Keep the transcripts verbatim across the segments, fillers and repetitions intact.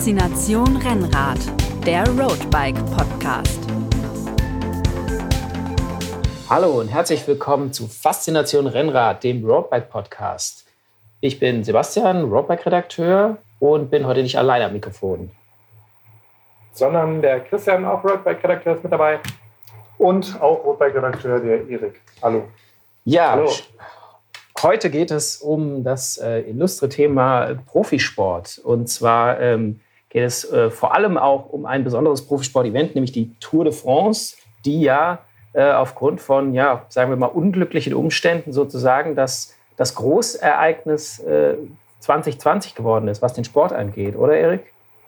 Faszination Rennrad, der Roadbike Podcast. Hallo und herzlich willkommen zu Faszination Rennrad, dem Roadbike Podcast. Ich bin Sebastian, Roadbike-Redakteur und bin heute nicht allein am Mikrofon. Sondern der Christian, auch Roadbike-Redakteur, ist mit dabei. Und auch Roadbike-Redakteur, der Erik. Hallo. Ja, Hallo. Heute geht es um das äh, illustre Thema Profisport. Und zwar ähm, geht es äh, vor allem auch um ein besonderes Profisport-Event, nämlich die Tour de France, die ja äh, aufgrund von, ja, sagen wir mal, unglücklichen Umständen sozusagen das, das Großereignis äh, zwanzig zwanzig geworden ist, was den Sport angeht. Oder, Erik?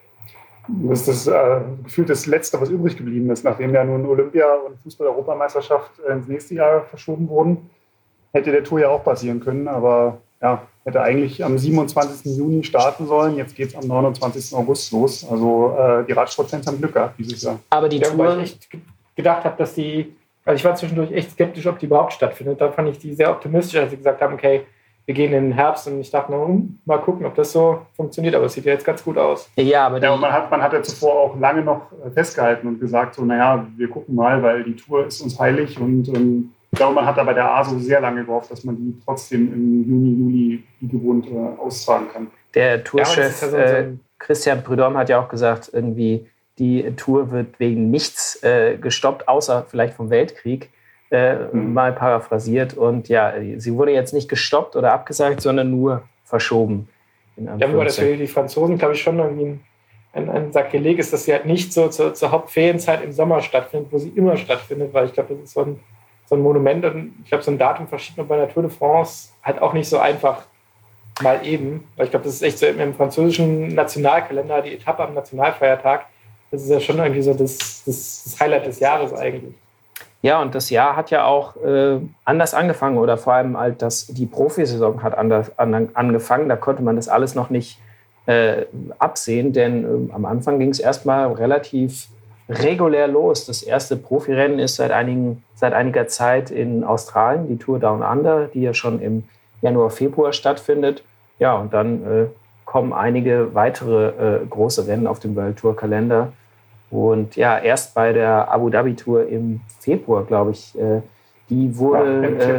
Das ist das, äh, gefühlt das Letzte, was übrig geblieben ist, nachdem ja nun Olympia und Fußball-Europameisterschaft ins nächste Jahr verschoben wurden. Hätte der Tour ja auch passieren können, aber ja, hätte eigentlich am siebenundzwanzigsten Juni starten sollen. Jetzt geht es am neunundzwanzigsten August los. Also äh, die Radsportfans haben Glück gehabt dieses Jahr. Aber die ja, Tour... weil ich echt gedacht habe, dass die... Also ich war zwischendurch echt skeptisch, ob die überhaupt stattfindet. Da fand ich die sehr optimistisch, als sie gesagt haben, okay, wir gehen in den Herbst. Und ich dachte, na, mal gucken, ob das so funktioniert. Aber es sieht ja jetzt ganz gut aus. Ja, aber die... ja, und man hat, man hat ja zuvor auch lange noch festgehalten und gesagt, so, naja, wir gucken mal, weil die Tour ist uns heilig. Und ähm, ich glaube, man hat da bei der A S O sehr lange gehofft, dass man die trotzdem im Juni, Juli wie gewohnt äh, austragen kann. Der Tourchef ja, ja so äh, Christian Prudhomme hat ja auch gesagt, irgendwie die Tour wird wegen nichts äh, gestoppt, außer vielleicht vom Weltkrieg, äh, mhm. mal paraphrasiert. Und ja, sie wurde jetzt nicht gestoppt oder abgesagt, sondern nur verschoben. Ja, aber das für die Franzosen, glaube ich, schon irgendwie ein, ein, ein Sakrileg ist, dass sie halt nicht so zur, zur Hauptferienzeit im Sommer stattfindet, wo sie immer stattfindet, weil ich glaube, das ist so ein so ein Monument und ich glaube, so ein Datum verschiebt man bei der Tour de France halt auch nicht so einfach mal eben. Weil ich glaube, das ist echt so im französischen Nationalkalender, die Etappe am Nationalfeiertag, das ist ja schon irgendwie so das, das, das Highlight des Jahres eigentlich. Ja, und das Jahr hat ja auch äh, anders angefangen oder vor allem halt das, die Profisaison hat anders an, angefangen. Da konnte man das alles noch nicht äh, absehen, denn äh, am Anfang ging es erstmal relativ regulär los. Das erste Profirennen ist seit, einigen, seit einiger Zeit in Australien, die Tour Down Under, die ja schon im Januar, Februar stattfindet. Ja, und dann äh, kommen einige weitere äh, große Rennen auf dem World Tour Kalender. Und ja, erst bei der Abu Dhabi Tour im Februar, glaube ich, äh, die, wurde, äh,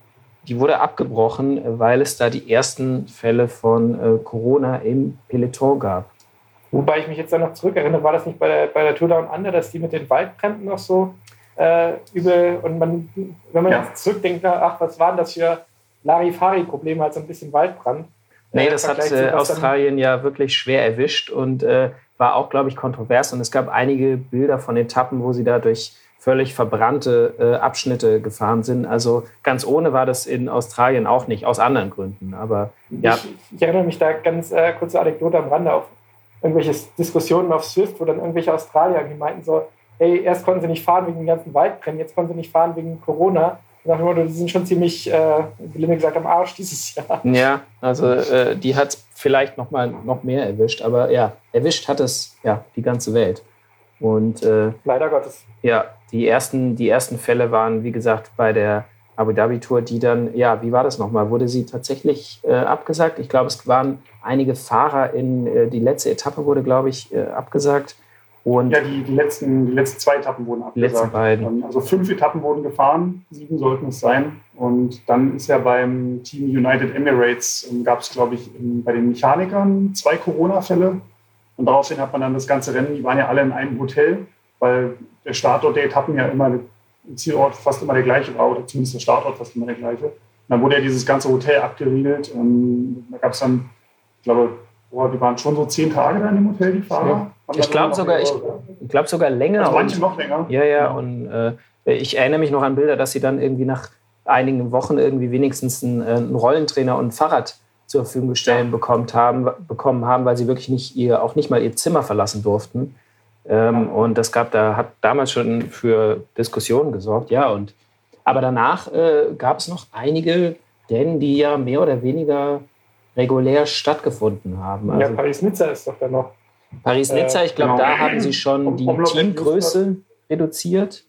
die wurde abgebrochen, weil es da die ersten Fälle von äh, Corona im Peloton gab. Wobei ich mich jetzt da noch zurückerinnere, war das nicht bei der, bei der Tour Down Under, dass die mit den Waldbränden noch so äh, übel und man, wenn man ja. jetzt zurückdenkt, ach, was waren das für Larifari-Probleme, halt so ein bisschen Waldbrand. Nee, äh, das hat äh, Australien ja wirklich schwer erwischt und äh, war auch, glaube ich, kontrovers. Und es gab einige Bilder von Etappen, wo sie da durch völlig verbrannte äh, Abschnitte gefahren sind. Also ganz ohne war das in Australien auch nicht, aus anderen Gründen. Aber ja. Ich, ich erinnere mich da ganz äh, kurze Anekdote am Rande auf irgendwelche Diskussionen auf Swift, wo dann irgendwelche Australier die meinten so, hey, erst konnten sie nicht fahren wegen den ganzen Waldbränden, jetzt konnten sie nicht fahren wegen Corona. Und nach dem Motto, die sind schon ziemlich, äh, wie Limit gesagt, am Arsch dieses Jahr. Ja, also äh, die hat es vielleicht noch mal noch mehr erwischt, aber ja, erwischt hat es ja die ganze Welt. Und äh, leider Gottes. Ja, die ersten, die ersten Fälle waren, wie gesagt, bei der Abu Dhabi Tour, die dann, ja, wie war das nochmal? Wurde sie tatsächlich äh, abgesagt? Ich glaube, es waren einige Fahrer in, äh, die letzte Etappe wurde, glaube ich, äh, abgesagt. Und ja, die, die, letzten, die letzten zwei Etappen wurden abgesagt. Die letzten beiden. Also fünf Etappen wurden gefahren, sieben sollten es sein. Und dann ist ja beim Team United Emirates, gab es, glaube ich, in, bei den Mechanikern zwei Corona-Fälle. Und daraufhin hat man dann das ganze Rennen, die waren ja alle in einem Hotel, weil der Startort der Etappen ja immer Zielort fast immer der gleiche war, oder zumindest der Startort fast immer der gleiche. Und dann wurde ja dieses ganze Hotel abgeriegelt. Und da gab es dann, ich glaube, boah, die waren schon so zehn Tage da in dem Hotel, die Fahrer. Ja. Ich glaube sogar, ich, ich glaub sogar länger. Also manche noch länger. Ja, ja. Und äh, ich erinnere mich noch an Bilder, dass sie dann irgendwie nach einigen Wochen irgendwie wenigstens einen, einen Rollentrainer und ein Fahrrad zur Verfügung gestellt ja. bekommen, haben, bekommen haben, weil sie wirklich nicht ihr, auch nicht mal ihr Zimmer verlassen durften. Ähm, ja. Und das gab da, hat damals schon für Diskussionen gesorgt, ja. Und, aber danach äh, gab es noch einige Rennen, die ja mehr oder weniger regulär stattgefunden haben. Also ja, Paris-Nizza ist doch dann noch. Paris-Nizza, ich glaube, genau. da haben sie schon die Teamgröße reduziert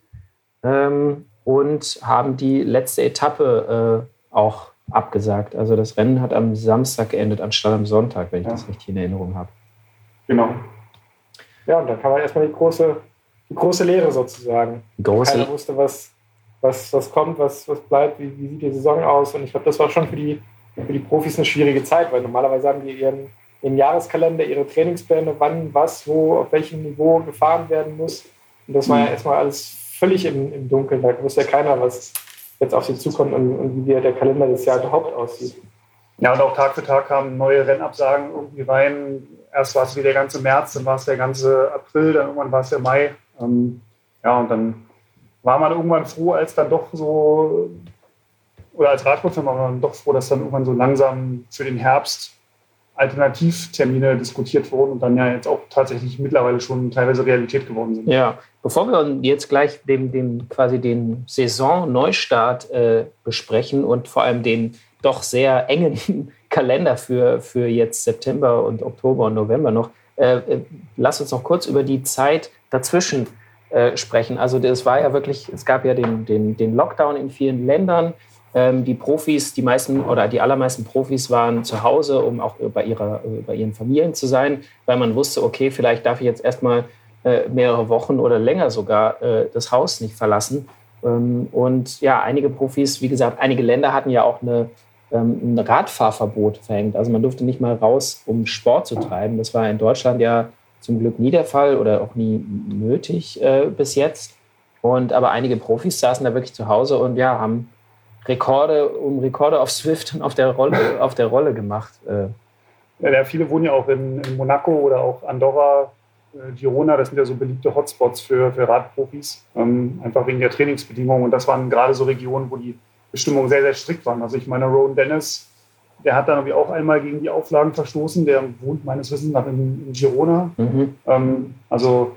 ähm, und haben die letzte Etappe äh, auch abgesagt. Also das Rennen hat am Samstag geendet, anstatt am Sonntag, wenn ich ja. das richtig in Erinnerung habe. Genau. ja, und dann kam halt erstmal die große, die große Lehre sozusagen. Große. Keiner wusste, was, was, was kommt, was, was bleibt, wie, wie sieht die Saison aus. Und ich glaube, das war schon für die, für die Profis eine schwierige Zeit, weil normalerweise haben die ihren, ihren Jahreskalender, ihre Trainingspläne, wann, was, wo, auf welchem Niveau gefahren werden muss. Und das war ja erstmal alles völlig im, im Dunkeln. Da wusste ja keiner, was jetzt auf sie zukommt und, und wie der Kalender des Jahres überhaupt aussieht. Ja, und auch Tag für Tag kamen neue Rennabsagen irgendwie rein. Erst war es wieder der ganze März, dann war es der ganze April, dann irgendwann war es der Mai. Ähm, ja, und dann war man irgendwann froh, als dann doch so, oder als Radsportler war man doch froh, dass dann irgendwann so langsam für den Herbst Alternativtermine diskutiert wurden und dann ja jetzt auch tatsächlich mittlerweile schon teilweise Realität geworden sind. Ja, bevor wir jetzt gleich den, den, quasi den Saisonneustart äh, besprechen und vor allem den doch sehr engen Kalender für, für jetzt September und Oktober und November noch, äh, lass uns noch kurz über die Zeit dazwischen äh, sprechen. Also das war ja wirklich, es gab ja den, den, den Lockdown in vielen Ländern. Ähm, die Profis, die meisten oder die allermeisten Profis waren zu Hause, um auch bei, ihrer, bei ihren Familien zu sein, weil man wusste, okay, vielleicht darf ich jetzt erstmal äh, mehrere Wochen oder länger sogar äh, das Haus nicht verlassen. Ähm, und ja, einige Profis, wie gesagt, einige Länder hatten ja auch eine, ähm, ein Radfahrverbot verhängt. Also man durfte nicht mal raus, um Sport zu treiben. Das war in Deutschland ja zum Glück nie der Fall oder auch nie nötig äh, bis jetzt. Und aber einige Profis saßen da wirklich zu Hause und ja, haben Rekorde um Rekorde auf Zwift und auf der Rolle, auf der Rolle gemacht. Ja, ja, viele wohnen ja auch in, in Monaco oder auch Andorra, äh, Girona. Das sind ja so beliebte Hotspots für, für Radprofis, ähm, einfach wegen der Trainingsbedingungen. Und das waren gerade so Regionen, wo die Bestimmungen sehr, sehr strikt waren. Also ich meine, Rowan Dennis, der hat dann irgendwie auch einmal gegen die Auflagen verstoßen. Der wohnt meines Wissens nach in, in Girona. Mhm. Ähm, also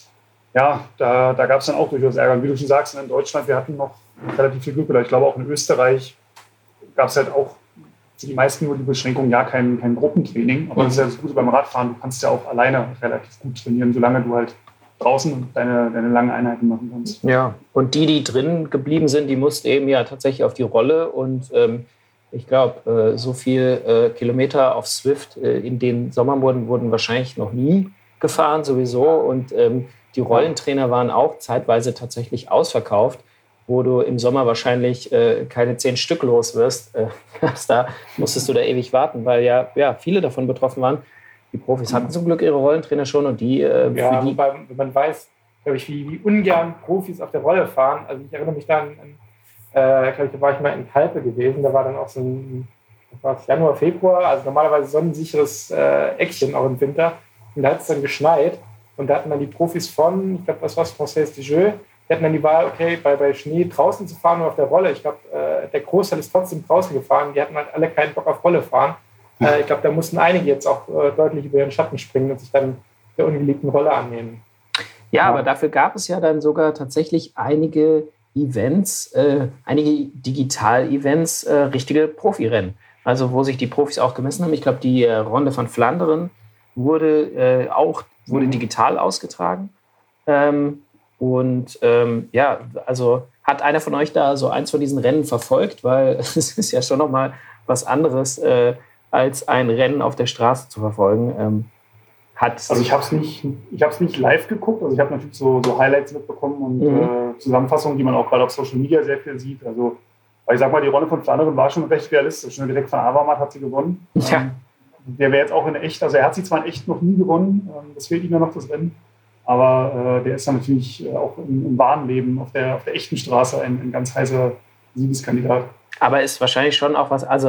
ja, da, da gab es dann auch durchaus Ärger. Und wie du schon sagst, in Deutschland, wir hatten noch relativ viel Glück. Oder ich glaube, auch in Österreich gab es halt auch für die meisten nur die Beschränkung, ja, kein, kein Gruppentraining. Aber das ist ja das Gute beim Radfahren. Du kannst ja auch alleine relativ gut trainieren, solange du halt draußen deine, deine langen Einheiten machen kannst. Ja, und die, die drin geblieben sind, die mussten eben ja tatsächlich auf die Rolle. Und ähm, ich glaube, äh, so viel äh, Kilometer auf Zwift äh, in den Sommermonaten wurden wahrscheinlich noch nie gefahren, sowieso. Und ähm, die Rollentrainer waren auch zeitweise tatsächlich ausverkauft, wo du im Sommer wahrscheinlich äh, keine zehn Stück los wirst. Äh, da musstest du da ewig warten, weil ja, ja viele davon betroffen waren. Die Profis hatten zum Glück ihre Rollentrainer schon und die... Äh, ja, für die wobei, wenn man weiß, glaube ich, wie, wie ungern Profis auf der Rolle fahren. Also ich erinnere mich da an, an äh, glaube ich, da war ich mal in Calpe gewesen, da war dann auch so ein, was war Januar, Februar, also normalerweise sonnensicheres äh, Eckchen auch im Winter. Und da hat es dann geschneit. Und da hatten dann die Profis von, ich glaube, was war es, Française des Jeux, die hatten dann die Wahl, okay, bei, bei Schnee draußen zu fahren oder auf der Rolle. Ich glaube, äh, der Großteil ist trotzdem draußen gefahren. Die hatten halt alle keinen Bock auf Rolle fahren. Äh, ich glaube, da mussten einige jetzt auch äh, deutlich über ihren Schatten springen und sich dann der ungeliebten Rolle annehmen. Ja, ja, aber dafür gab es ja dann sogar tatsächlich einige Events, äh, einige Digital-Events, äh, richtige Profirennen. Also wo sich die Profis auch gemessen haben. Ich glaube, die äh, Ronde von Flandern wurde äh, auch wurde digital ausgetragen. Ähm, und ähm, ja, also hat einer von euch da so eins von diesen Rennen verfolgt? Weil es ist ja schon nochmal was anderes, äh, als ein Rennen auf der Straße zu verfolgen. Ähm, hat also ich habe es nicht, ich hab's nicht live geguckt. Also ich habe natürlich so, so Highlights mitbekommen und mhm. äh, Zusammenfassungen, die man auch gerade auf Social Media sehr viel sieht. Also ich sag mal, die Ronde von Flandern war schon recht realistisch. Direkt von Avermaet hat sie gewonnen. Ja. Ähm, Der wäre jetzt auch in echt, also er hat sie zwar in echt noch nie gewonnen, das fehlt ihm ja noch, das Rennen, aber äh, der ist dann natürlich auch im, im wahren Leben auf der, auf der echten Straße ein, ein ganz heißer Siegeskandidat. Aber ist wahrscheinlich schon auch was, also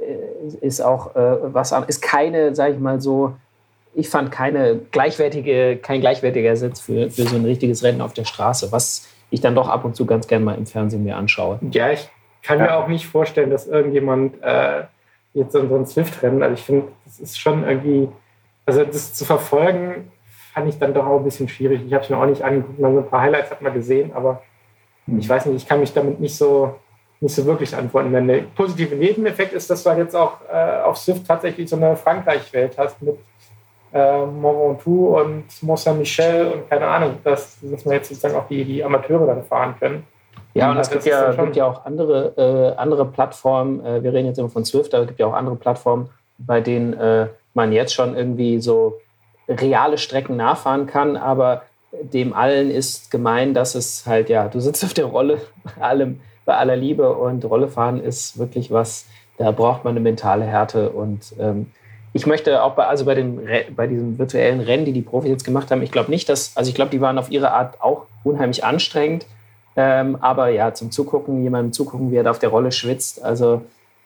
äh, ist auch äh, was, ist keine, sag ich mal so, ich fand keine gleichwertige, kein gleichwertiger Sitz für, für so ein richtiges Rennen auf der Straße, was ich dann doch ab und zu ganz gerne mal im Fernsehen mir anschaue. Ja, ich kann ja. mir auch nicht vorstellen, dass irgendjemand äh, jetzt so ein Zwift-Rennen, also ich finde, das ist schon irgendwie, also das zu verfolgen, fand ich dann doch auch ein bisschen schwierig. Ich habe es mir auch nicht angeguckt, man so ein paar Highlights hat man gesehen, aber ich weiß nicht, ich kann mich damit nicht so, nicht so wirklich antworten. Wenn der positive Nebeneffekt ist, dass du halt jetzt auch äh, auf Zwift tatsächlich so eine Frankreich-Welt hast mit äh, Mont Ventoux und Mont Saint-Michel und keine Ahnung, dass, dass man jetzt sozusagen auch die, die Amateure dann fahren können. Ja, und es gibt ja, gibt ja auch andere, äh, andere Plattformen. Äh, wir reden jetzt immer von Zwift, aber es gibt ja auch andere Plattformen, bei denen äh, man jetzt schon irgendwie so reale Strecken nachfahren kann, aber dem allen ist gemein, dass es halt, ja, du sitzt auf der Rolle bei allem, bei aller Liebe und Rollefahren ist wirklich was, da braucht man eine mentale Härte und ähm, ich möchte auch bei, also bei, den, bei diesem virtuellen Rennen, die die Profis jetzt gemacht haben, ich glaube nicht, dass, also ich glaube, die waren auf ihre Art auch unheimlich anstrengend, ähm, aber ja, zum Zugucken, jemandem zugucken, wie er da auf der Rolle schwitzt, also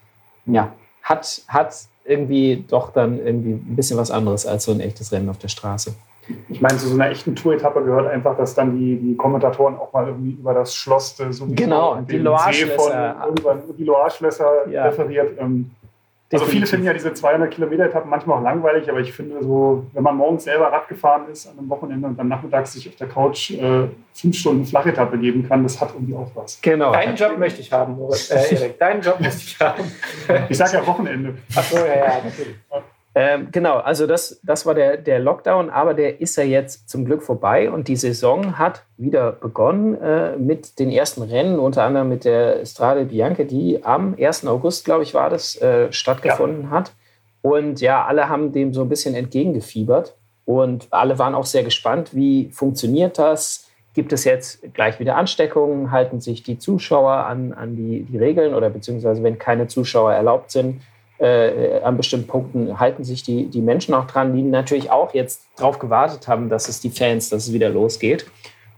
ja, hat, hat irgendwie doch dann irgendwie ein bisschen was anderes als so ein echtes Rennen auf der Straße. Ich meine, zu so einer echten Tour-Etappe gehört einfach, dass dann die, die Kommentatoren auch mal irgendwie über das Schloss so genau, die Loire-Schlösser die Loire-Schlösser ja. referiert. Ähm, Also viele finden ja diese zweihundert Kilometer Etappen manchmal auch langweilig, aber ich finde so, wenn man morgens selber Rad gefahren ist an einem Wochenende und dann nachmittags sich auf der Couch äh, fünf Stunden Flachetappe geben kann, das hat irgendwie auch was. Genau. Deinen Job möchte ich haben, Moritz. Äh, Erik, deinen Job möchte ich haben. Ich sage ja Wochenende. Ach so, ja, ja, natürlich. Ähm, genau, also das, das war der, der Lockdown, aber der ist ja jetzt zum Glück vorbei und die Saison hat wieder begonnen äh, mit den ersten Rennen, unter anderem mit der Strade Bianche, die am ersten August, glaube ich, war das, äh, stattgefunden ja. hat. Und ja, alle haben dem so ein bisschen entgegengefiebert und alle waren auch sehr gespannt, wie funktioniert das? Gibt es jetzt gleich wieder Ansteckungen? Halten sich die Zuschauer an, an die, die Regeln oder beziehungsweise wenn keine Zuschauer erlaubt sind, Äh, an bestimmten Punkten halten sich die, die Menschen auch dran, die natürlich auch jetzt darauf gewartet haben, dass es die Fans, dass es wieder losgeht.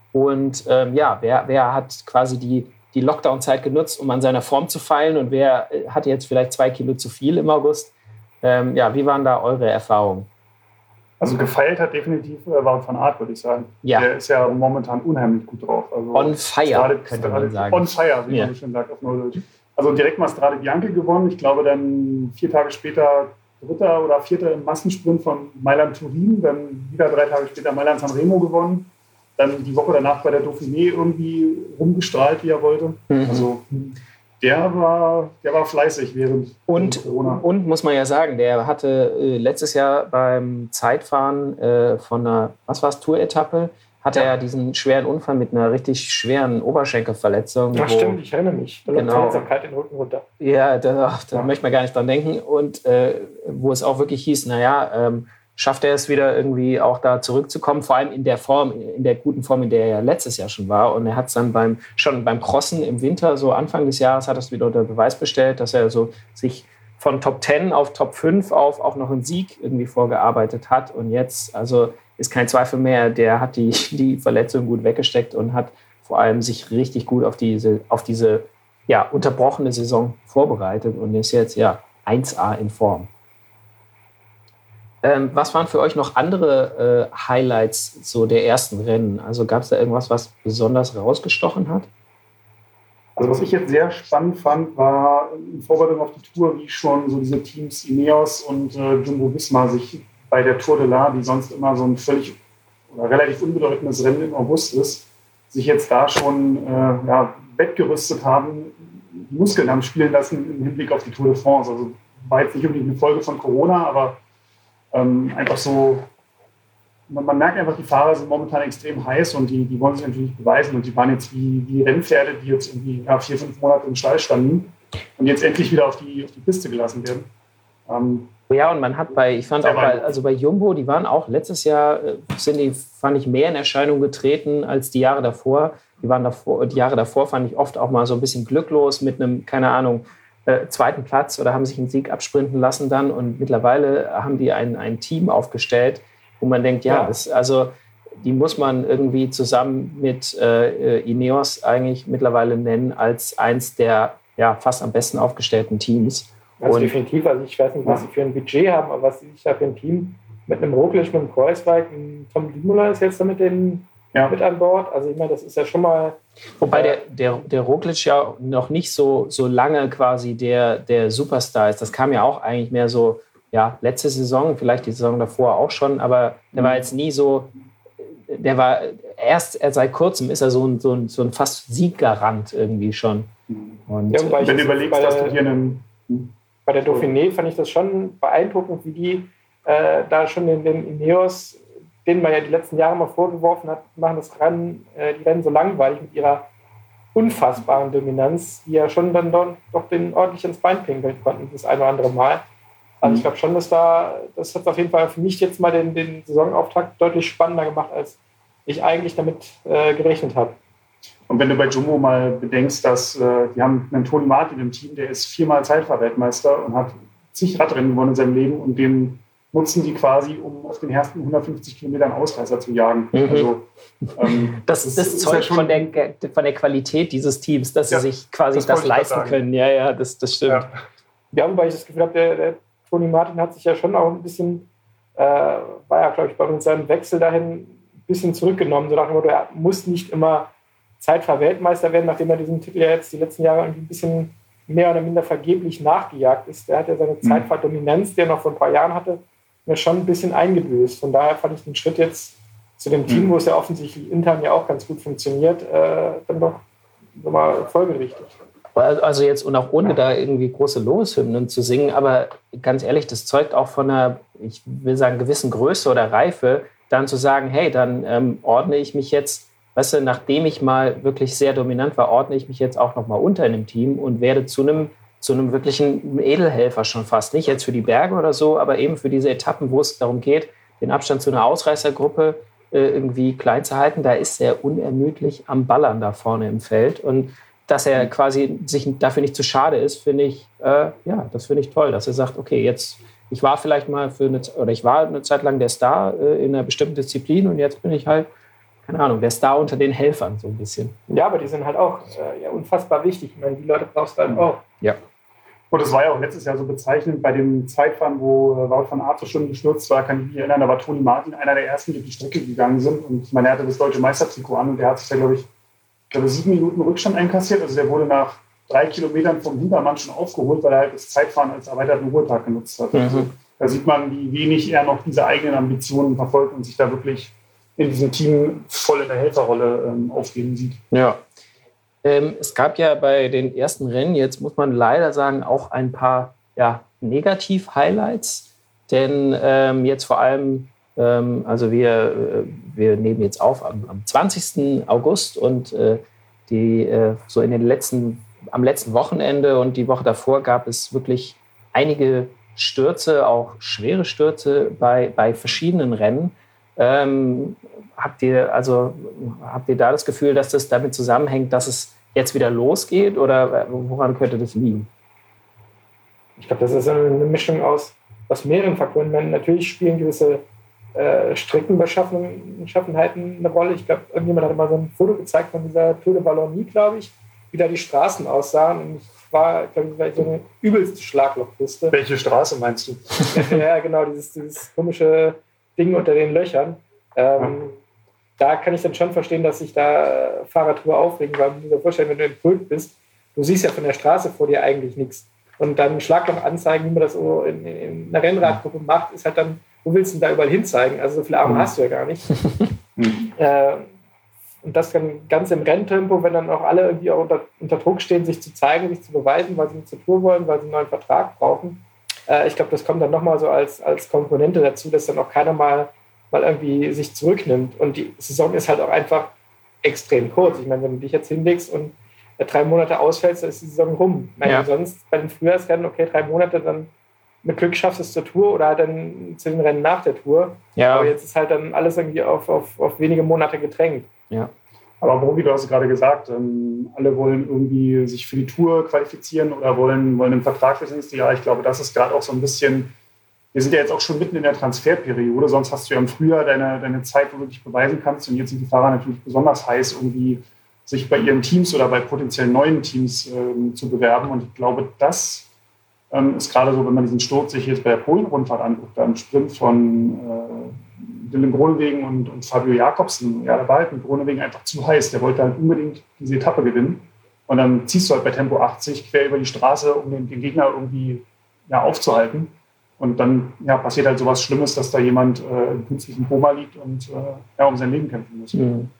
Und ähm, ja, wer, wer hat quasi die, die Lockdown-Zeit genutzt, um an seiner Form zu feilen und wer hatte jetzt vielleicht zwei Kilo zu viel im August? Ähm, ja, wie waren da eure Erfahrungen? Also gefeilt hat definitiv äh, Wout van Aert, würde ich sagen. Ja. Der ist ja momentan unheimlich gut drauf. Also on fire, Strade, könnte Strade, man sagen. On fire, wie ja. man schon sagt auf Neudeutsch. Also direkt mal Strade Bianche gewonnen. Ich glaube dann vier Tage später Dritter oder Vierter im Massensprint von Mailand-Turin. Dann wieder drei Tage später Mailand-Sanremo gewonnen. Dann die Woche danach bei der Dauphiné irgendwie rumgestrahlt, wie er wollte. Mhm. Also der war, der war fleißig während und, Corona. Und muss man ja sagen, der hatte äh, letztes Jahr beim Zeitfahren äh, von einer, was war es, Tour-Etappe, hatte ja. er diesen schweren Unfall mit einer richtig schweren Oberschenkelverletzung. Ach wo, stimmt, ich erinnere mich. Da genau, läuft es kalt den Rücken runter. Ja, da, da ja. möchte man gar nicht dran denken. Und äh, wo es auch wirklich hieß, naja, ähm, schafft er es wieder irgendwie auch da zurückzukommen, vor allem in der Form, in der guten Form, in der er letztes Jahr schon war. Und er hat es dann beim, schon beim Crossen im Winter, so Anfang des Jahres, hat er es wieder unter Beweis bestellt, dass er so sich von Top zehn auf Top fünf auf auch noch einen Sieg irgendwie vorgearbeitet hat. Und jetzt, also ist kein Zweifel mehr, der hat die, die Verletzung gut weggesteckt und hat vor allem sich richtig gut auf diese, auf diese ja, unterbrochene Saison vorbereitet und ist jetzt ja eins A in Form. Ähm, was waren für euch noch andere äh, Highlights so der ersten Rennen? Also gab es da irgendwas, was besonders rausgestochen hat? Also was ich jetzt sehr spannend fand, war in Vorbereitung auf die Tour, wie schon so diese Teams Ineos und äh, Jumbo-Visma sich bei der Tour de l'Ain, die sonst immer so ein völlig oder relativ unbedeutendes Rennen im August ist, sich jetzt da schon äh, ja, wettgerüstet haben, die Muskeln haben spielen lassen im Hinblick auf die Tour de France. Also war jetzt nicht unbedingt eine Folge von Corona, aber ähm, einfach so, man, man merkt einfach, die Fahrer sind momentan extrem heiß und die, die wollen sich natürlich beweisen und die waren jetzt wie, wie Rennpferde, die jetzt irgendwie ja, vier, fünf Monate im Stall standen und jetzt endlich wieder auf die, auf die Piste gelassen werden. Ähm, Ja, und man hat bei, ich fand auch bei, also bei Jumbo, die waren auch letztes Jahr, sind die, fand ich, mehr in Erscheinung getreten als die Jahre davor. Die waren davor, die Jahre davor fand ich oft auch mal so ein bisschen glücklos mit einem, keine Ahnung, äh, zweiten Platz oder haben sich einen Sieg absprinten lassen dann. Und mittlerweile haben die ein, ein Team aufgestellt, wo man denkt, ja, ja. Das, also die muss man irgendwie zusammen mit äh, Ineos eigentlich mittlerweile nennen als eins der ja, fast am besten aufgestellten Teams. Also und definitiv, also ich weiß nicht, was sie für ein Budget haben, aber was sie sich da für ein Team mit einem Roglic, mit einem Kreuzweig, Tom Dumoulin ist jetzt da mit, den, ja. mit an Bord. Also ich meine, das ist ja schon mal... Wobei der, der, der Roglic ja noch nicht so, so lange quasi der, der Superstar ist. Das kam ja auch eigentlich mehr so, ja, letzte Saison, vielleicht die Saison davor auch schon, aber der mhm. war jetzt nie so... Der war erst seit kurzem ist er so ein, so ein, so ein fast Sieggarant irgendwie schon. Und ja, wenn du überlegst, dass du dir einen... Bei der Dauphiné fand ich das schon beeindruckend, wie die äh, da schon den, den Ineos, denen man ja die letzten Jahre mal vorgeworfen hat, machen das Rennen, äh, die Rennen so langweilig mit ihrer unfassbaren Dominanz, die ja schon dann doch, doch den ordentlich ins Bein pinkeln konnten, das ein oder andere Mal. Also ich glaube schon, dass da, das hat auf jeden Fall für mich jetzt mal den, den Saisonauftakt deutlich spannender gemacht, als ich eigentlich damit äh, gerechnet habe. Und wenn du bei Jumbo mal bedenkst, dass äh, die haben einen Toni Martin im Team, der ist viermal Zeitfahrweltmeister und hat zig Radrennen gewonnen in seinem Leben und den nutzen die quasi, um auf den ersten hundertfünfzig Kilometern Ausreißer zu jagen. Mhm. Also, ähm, das, das, das zeugt ja von, der, von der Qualität dieses Teams, dass ja, sie sich quasi das, das leisten können. Ja, ja, das, das stimmt. Ja. ja, wobei ich das Gefühl habe, der, der Toni Martin hat sich ja schon auch ein bisschen, äh, war ja, glaube ich, bei seinem Wechsel dahin ein bisschen zurückgenommen. So nach dem Motto, er muss nicht immer Zeitfahr-Weltmeister werden, nachdem er diesen Titel ja jetzt die letzten Jahre irgendwie ein bisschen mehr oder minder vergeblich nachgejagt ist. Der hat ja seine Zeitfahrdominanz, die er noch vor ein paar Jahren hatte, mir schon ein bisschen eingebüßt. Von daher fand ich den Schritt jetzt zu dem Team, wo es ja offensichtlich intern ja auch ganz gut funktioniert, äh, dann doch nochmal folgerichtig. Also jetzt, und auch ohne da irgendwie große Lobeshymnen zu singen, aber ganz ehrlich, das zeugt auch von einer, ich will sagen, gewissen Größe oder Reife, dann zu sagen, hey, dann ähm, ordne ich mich jetzt, weißt du, nachdem ich mal wirklich sehr dominant war, ordne ich mich jetzt auch nochmal unter in dem Team und werde zu einem zu einem wirklichen Edelhelfer schon fast. Nicht jetzt für die Berge oder so, aber eben für diese Etappen, wo es darum geht, den Abstand zu einer Ausreißergruppe äh, irgendwie klein zu halten. Da ist er unermüdlich am Ballern da vorne im Feld. Und dass er quasi sich dafür nicht zu schade ist, finde ich, äh, ja, das finde ich toll, dass er sagt, okay, jetzt, ich war vielleicht mal für eine, oder ich war eine Zeit lang der Star äh, in einer bestimmten Disziplin und jetzt bin ich halt, keine Ahnung, der Star unter den Helfern so ein bisschen. Ja, aber die sind halt auch äh, ja, unfassbar wichtig. Ich meine, die Leute brauchst du halt auch. Ja. Und es war ja auch letztes Jahr so bezeichnend bei dem Zeitfahren, wo Wout van Aert so schon gestürzt war, kann ich mich erinnern, da war Toni Martin einer der ersten, die auf die Strecke gegangen sind. Und ich meine, er hatte das deutsche Meistertrikot an und der hat sich da, glaube ich, ich glaube, sieben Minuten Rückstand einkassiert. Also der wurde nach drei Kilometern vom Hintermann schon aufgeholt, weil er halt das Zeitfahren als erweiterten Ruhetag genutzt hat. Mhm. Also da sieht man, wie wenig er noch diese eigenen Ambitionen verfolgt und sich da wirklich in diesem Team voll in der Helferrolle ähm, aufgeben sieht. Ja. Ähm, es gab ja bei den ersten Rennen, jetzt muss man leider sagen, auch ein paar ja, Negativ-Highlights. Denn ähm, jetzt vor allem, ähm, also wir, äh, wir nehmen jetzt auf am, am zwanzigsten August und äh, die, äh, so in den letzten, am letzten Wochenende und die Woche davor gab es wirklich einige Stürze, auch schwere Stürze bei, bei verschiedenen Rennen. Ähm, habt ihr also habt ihr da das Gefühl, dass das damit zusammenhängt, dass es jetzt wieder losgeht oder woran könnte das liegen? Ich glaube, das ist eine Mischung aus, aus mehreren Faktoren. Meine, natürlich spielen gewisse äh, Streckenbeschaffenheiten eine Rolle. Ich glaube, irgendjemand hat mal so ein Foto gezeigt von dieser Tour de Wallonie, glaube ich, wie da die Straßen aussahen. Und ich war, glaube ich, so eine übelste Schlaglochpiste. Welche Straße meinst du? Ja, genau, dieses, dieses komische Ding unter den Löchern. Ähm, ja. Da kann ich dann schon verstehen, dass sich da Fahrer drüber aufregen, weil du dir vorstellen, wenn du im Pult bist, du siehst ja von der Straße vor dir eigentlich nichts. Und dann Schlagloch anzeigen, wie man das so in, in einer Rennradgruppe macht, ist halt dann, wo willst du denn da überall hinzeigen? Also so viele Arme mhm. hast du ja gar nicht. Mhm. Äh, und das dann ganz im Renntempo, wenn dann auch alle irgendwie auch unter, unter Druck stehen, sich zu zeigen, sich zu beweisen, weil sie nicht zur Tour wollen, weil sie einen neuen Vertrag brauchen. Äh, ich glaube, das kommt dann nochmal so als, als Komponente dazu, dass dann auch keiner mal, mal irgendwie sich zurücknimmt. Und die Saison ist halt auch einfach extrem kurz. Ich meine, wenn du dich jetzt hinlegst und drei Monate ausfällst, dann ist die Saison rum. Ich meine, ja. Sonst bei den Frühjahrsrennen, okay, drei Monate, dann mit Glück schaffst du es zur Tour oder dann zu den Rennen nach der Tour. Ja. Aber jetzt ist halt dann alles irgendwie auf, auf, auf wenige Monate gedrängt. Ja. Aber Robi, du hast es gerade gesagt, ähm, alle wollen irgendwie sich für die Tour qualifizieren oder wollen, wollen einen Vertrag fürs nächste Jahr. Ich glaube, das ist gerade auch so ein bisschen, wir sind ja jetzt auch schon mitten in der Transferperiode, sonst hast du ja im Frühjahr deine, deine Zeit, wo du dich beweisen kannst. Und jetzt sind die Fahrer natürlich besonders heiß, irgendwie sich bei ihren Teams oder bei potenziell neuen Teams ähm, zu bewerben. Und ich glaube, das ähm, ist gerade so, wenn man diesen Sturz sich jetzt bei der Polen-Rundfahrt anguckt, beim Sprint von äh, Dylan Groenewegen und, und Fabio Jakobsen. Ja, da war halt mit Groenewegen einfach zu heiß. Der wollte halt unbedingt diese Etappe gewinnen. Und dann ziehst du halt bei Tempo achtzig quer über die Straße, um den, den Gegner irgendwie ja, aufzuhalten. Und dann ja, passiert halt sowas Schlimmes, dass da jemand äh, im künstlichen Koma liegt und äh, ja, um sein Leben kämpfen muss. Mhm.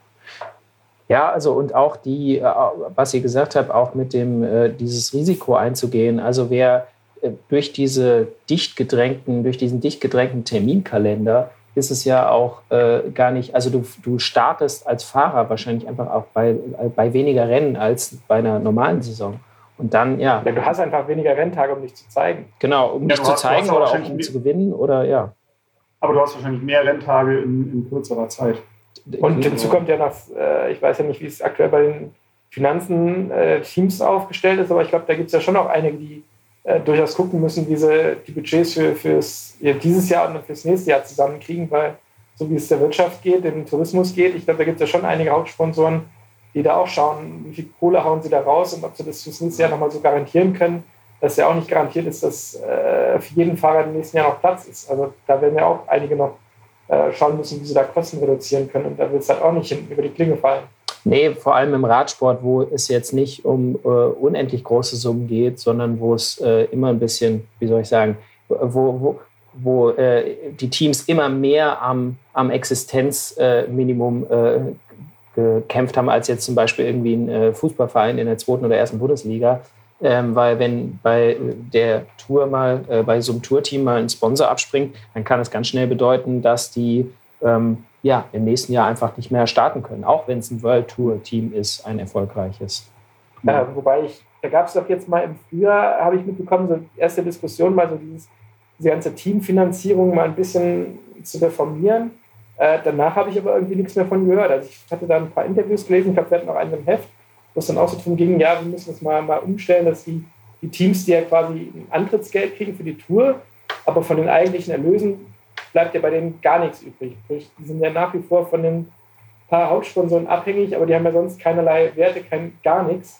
Ja, also und auch die, was ihr gesagt habt, auch mit dem, dieses Risiko einzugehen. Also wer durch diese dicht gedrängten, durch diesen dicht gedrängten Terminkalender ist es ja auch äh, gar nicht, also du, du startest als Fahrer wahrscheinlich einfach auch bei, bei weniger Rennen als bei einer normalen Saison. Und dann, ja. ja. Du hast einfach weniger Renntage, um dich zu zeigen. Genau, um dich ja, zu hast, zeigen oder auch um mehr, zu gewinnen oder ja. Aber du hast wahrscheinlich mehr Renntage in, in kürzerer Zeit. Und hinzu kommt ja noch, äh, ich weiß ja nicht, wie es aktuell bei den Finanzen äh, Teams aufgestellt ist, aber ich glaube, da gibt es ja schon auch einige, die äh, durchaus gucken müssen, wie sie die Budgets für fürs, ja, dieses Jahr und fürs nächste Jahr zusammenkriegen, weil so wie es der Wirtschaft geht, dem Tourismus geht, ich glaube, da gibt es ja schon einige Hauptsponsoren, die da auch schauen, wie viel Kohle hauen sie da raus und ob sie das fürs nächste Jahr nochmal so garantieren können, dass ja auch nicht garantiert ist, dass äh, für jeden Fahrer im nächsten Jahr noch Platz ist. Also da werden ja auch einige noch äh, schauen müssen, wie sie da Kosten reduzieren können und da wird es halt auch nicht hinten über die Klinge fallen. Nee, vor allem im Radsport, wo es jetzt nicht um äh, unendlich große Summen geht, sondern wo es äh, immer ein bisschen, wie soll ich sagen, wo, wo, wo äh, die Teams immer mehr am, am Existenzminimum äh, gekämpft haben, als jetzt zum Beispiel irgendwie ein äh, Fußballverein in der zweiten oder ersten Bundesliga. Ähm, weil wenn bei der Tour mal, äh, bei so einem Tourteam mal ein Sponsor abspringt, dann kann es ganz schnell bedeuten, dass die ähm, ja, im nächsten Jahr einfach nicht mehr starten können, auch wenn es ein World Tour Team ist, ein erfolgreiches. Ja. Äh, wobei ich, da gab es doch jetzt mal im Frühjahr, habe ich mitbekommen, so erste Diskussion, mal so dieses, diese ganze Teamfinanzierung mal ein bisschen zu reformieren. Äh, danach habe ich aber irgendwie nichts mehr von gehört. Also ich hatte da ein paar Interviews gelesen, ich glaube, wir hatten auch einen im Heft, wo es dann auch so darum ging, ja, wir müssen das mal, mal umstellen, dass die, die Teams, die ja quasi ein Antrittsgeld kriegen für die Tour, aber von den eigentlichen Erlösen bleibt ja bei denen gar nichts übrig. Die sind ja nach wie vor von den paar Hauptsponsoren abhängig, aber die haben ja sonst keinerlei Werte, kein, gar nichts.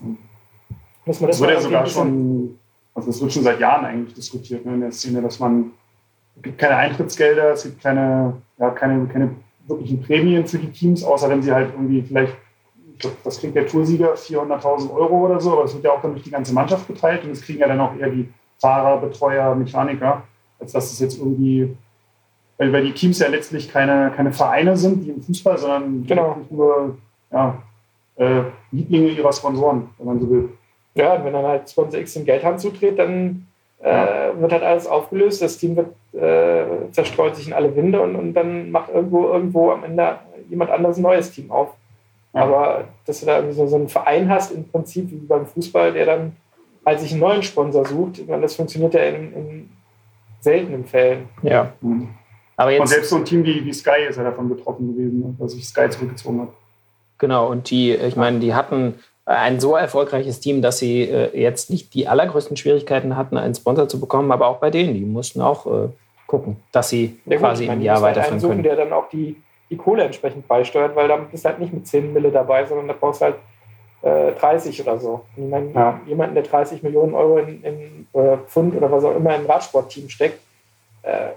Muss man das wird ja sogar schon, also das wird schon seit Jahren eigentlich diskutiert, ne, in der Szene, dass man, es gibt keine Eintrittsgelder, es gibt keine, ja, keine, keine wirklichen Prämien für die Teams, außer wenn sie halt irgendwie vielleicht, ich glaub, das kriegt der Toursieger vierhunderttausend Euro oder so, aber es wird ja auch dann durch die ganze Mannschaft geteilt und das kriegen ja dann auch eher die Fahrer, Betreuer, Mechaniker, als dass es jetzt irgendwie, weil, weil die Teams ja letztlich keine, keine Vereine sind, wie im Fußball, sondern genau. nur ja, äh, Lieblinge ihrer Sponsoren, wenn man so will. Ja, und wenn dann halt Sponsor X den Geldhahn zutritt, dann äh, ja. wird halt alles aufgelöst, das Team wird äh, zerstreut sich in alle Winde und, und dann macht irgendwo, irgendwo am Ende jemand anderes ein neues Team auf. Ja. Aber dass du da irgendwie so, so einen Verein hast, im Prinzip wie beim Fußball, der dann halt sich einen neuen Sponsor sucht, ich meine, das funktioniert ja in, in seltenen Fällen. Ja. Mhm. Aber jetzt, und selbst so ein Team wie, wie Sky ist ja davon betroffen gewesen, dass sich Sky zurückgezogen hat. Genau, und die, ich meine, die hatten ein so erfolgreiches Team, dass sie äh, jetzt nicht die allergrößten Schwierigkeiten hatten, einen Sponsor zu bekommen, aber auch bei denen, die mussten auch äh, gucken, dass sie ja, quasi gut, im Jahr weiterführen können. Der dann auch die, die Kohle entsprechend beisteuert, weil da bist du halt nicht mit zehn Mille dabei, sondern da brauchst du halt äh, dreißig oder so. Und ich meine, ja. jemanden, der dreißig Millionen Euro in, in äh, Pfund oder was auch immer in ein Radsportteam steckt, äh,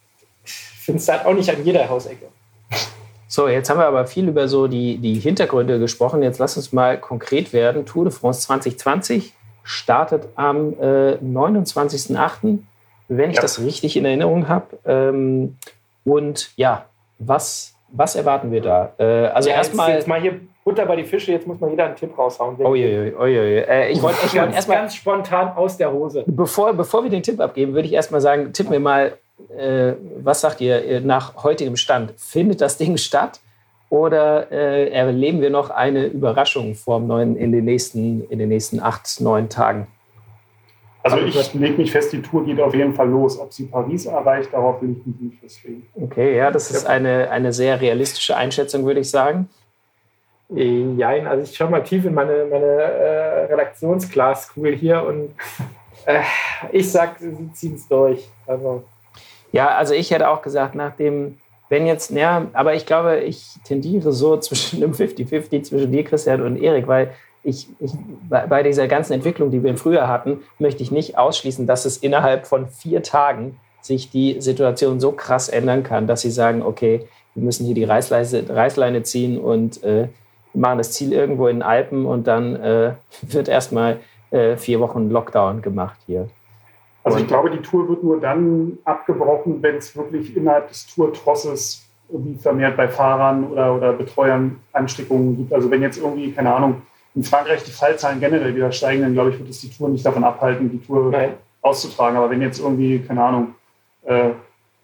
findest du halt auch nicht an jeder Hausecke. So, jetzt haben wir aber viel über so die, die Hintergründe gesprochen. Jetzt lass uns mal konkret werden. Tour de France zwanzig zwanzig startet am äh, neunundzwanzigsten achten, wenn ich ja. das richtig in Erinnerung habe. Ähm, und ja, was, was erwarten wir da? Äh, also ja, erstmal jetzt mal hier Butter bei die Fische, jetzt muss mal jeder einen Tipp raushauen. Oh je, oh je. Äh, ich wollte wollt erstmal ganz spontan aus der Hose. Bevor, bevor wir den Tipp abgeben, würde ich erstmal sagen, tipp mir mal, äh, was sagt ihr nach heutigem Stand? Findet das Ding statt oder äh, erleben wir noch eine Überraschung vorm neuen in den nächsten, in den nächsten acht, neun Tagen? Also ich lege mich fest, die Tour geht auf jeden Fall los. Ob sie Paris erreicht, darauf will ich mich nicht festlegen. Okay, ja, das ist eine, eine sehr realistische Einschätzung, würde ich sagen. Ja, also ich schaue mal tief in meine, meine äh, Redaktionsglaskugel hier und äh, ich sag, sie ziehen es durch. Also. Ja, also ich hätte auch gesagt, nachdem, wenn jetzt, ja, aber ich glaube, ich tendiere so zwischen einem fünfzig fünfzig zwischen dir, Christian, und Erik, weil ich, ich bei dieser ganzen Entwicklung, die wir früher hatten, möchte ich nicht ausschließen, dass es innerhalb von vier Tagen sich die Situation so krass ändern kann, dass sie sagen, okay, wir müssen hier die Reißleine, Reißleine ziehen und äh, machen das Ziel irgendwo in den Alpen und dann äh, wird erstmal äh, vier Wochen Lockdown gemacht hier. Also ich glaube, die Tour wird nur dann abgebrochen, wenn es wirklich innerhalb des Tourtrosses irgendwie vermehrt bei Fahrern oder, oder Betreuern Ansteckungen gibt. Also wenn jetzt irgendwie, keine Ahnung, in Frankreich die Fallzahlen generell wieder steigen, dann glaube ich, wird es die Tour nicht davon abhalten, die Tour Nein. auszutragen. Aber wenn jetzt irgendwie, keine Ahnung, äh,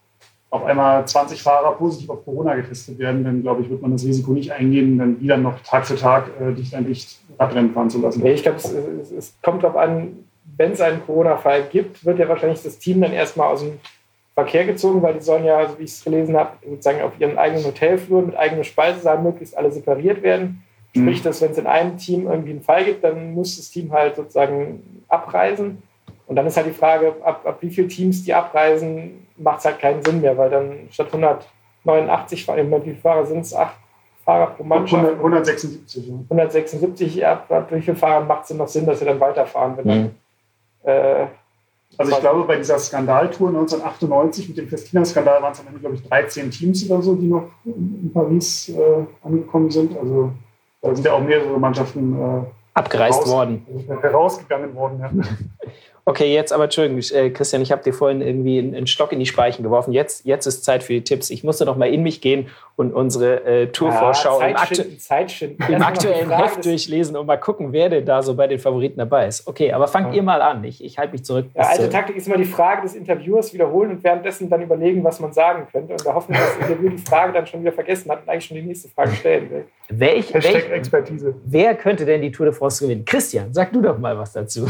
auf einmal zwanzig Fahrer positiv auf Corona getestet werden, dann glaube ich, wird man das Risiko nicht eingehen, dann wieder noch Tag für Tag äh, dicht an dicht Radrennen fahren zu lassen. Nee, ich glaube, es, es, es kommt darauf an, wenn es einen Corona-Fall gibt, wird ja wahrscheinlich das Team dann erstmal aus dem Verkehr gezogen, weil die sollen ja, so wie ich es gelesen habe, sozusagen auf ihren eigenen Hotelfluren mit eigenem Speisesaal möglichst alle separiert werden. Mhm. Sprich, dass wenn es in einem Team irgendwie einen Fall gibt, dann muss das Team halt sozusagen abreisen. Und dann ist halt die Frage, ab, ab wie viele Teams die abreisen, macht es halt keinen Sinn mehr, weil dann statt hundertneunundachtzig Fahrer, wie viele Fahrer sind es? Acht Fahrer pro Mannschaft? hundertsechsundsiebzig. Ja. hundertsechsundsiebzig, ab, ab wie viele Fahrer macht es denn noch Sinn, dass sie dann weiterfahren? Wenn mhm. dann, äh, also ich glaube, bei dieser Skandaltour neunzehnhundertachtundneunzig mit dem Festina-Skandal waren es am Ende, glaube ich, dreizehn Teams oder so, die noch in Paris äh, angekommen sind. Also da sind ja auch mehrere Mannschaften äh, abgereist raus, worden. Herausgegangen worden, ja. Okay, jetzt aber, Entschuldigung, äh, Christian, ich habe dir vorhin irgendwie einen, einen Stock in die Speichen geworfen. Jetzt, jetzt ist Zeit für die Tipps. Ich musste noch mal in mich gehen und unsere äh, Tourvorschau ja, im, aktu- im aktuellen Heft durchlesen und mal gucken, wer denn da so bei den Favoriten dabei ist. Okay, aber fangt ja. ihr mal an. Ich, ich halte mich zurück. Ja, alte Taktik ist immer die Frage des Interviewers wiederholen und währenddessen dann überlegen, was man sagen könnte. Und da hoffen wir, dass das Interview die Frage dann schon wieder vergessen hat und eigentlich schon die nächste Frage stellen will. Welch, welch, Expertise. Wer könnte denn die Tour de France gewinnen? Christian, sag du doch mal was dazu.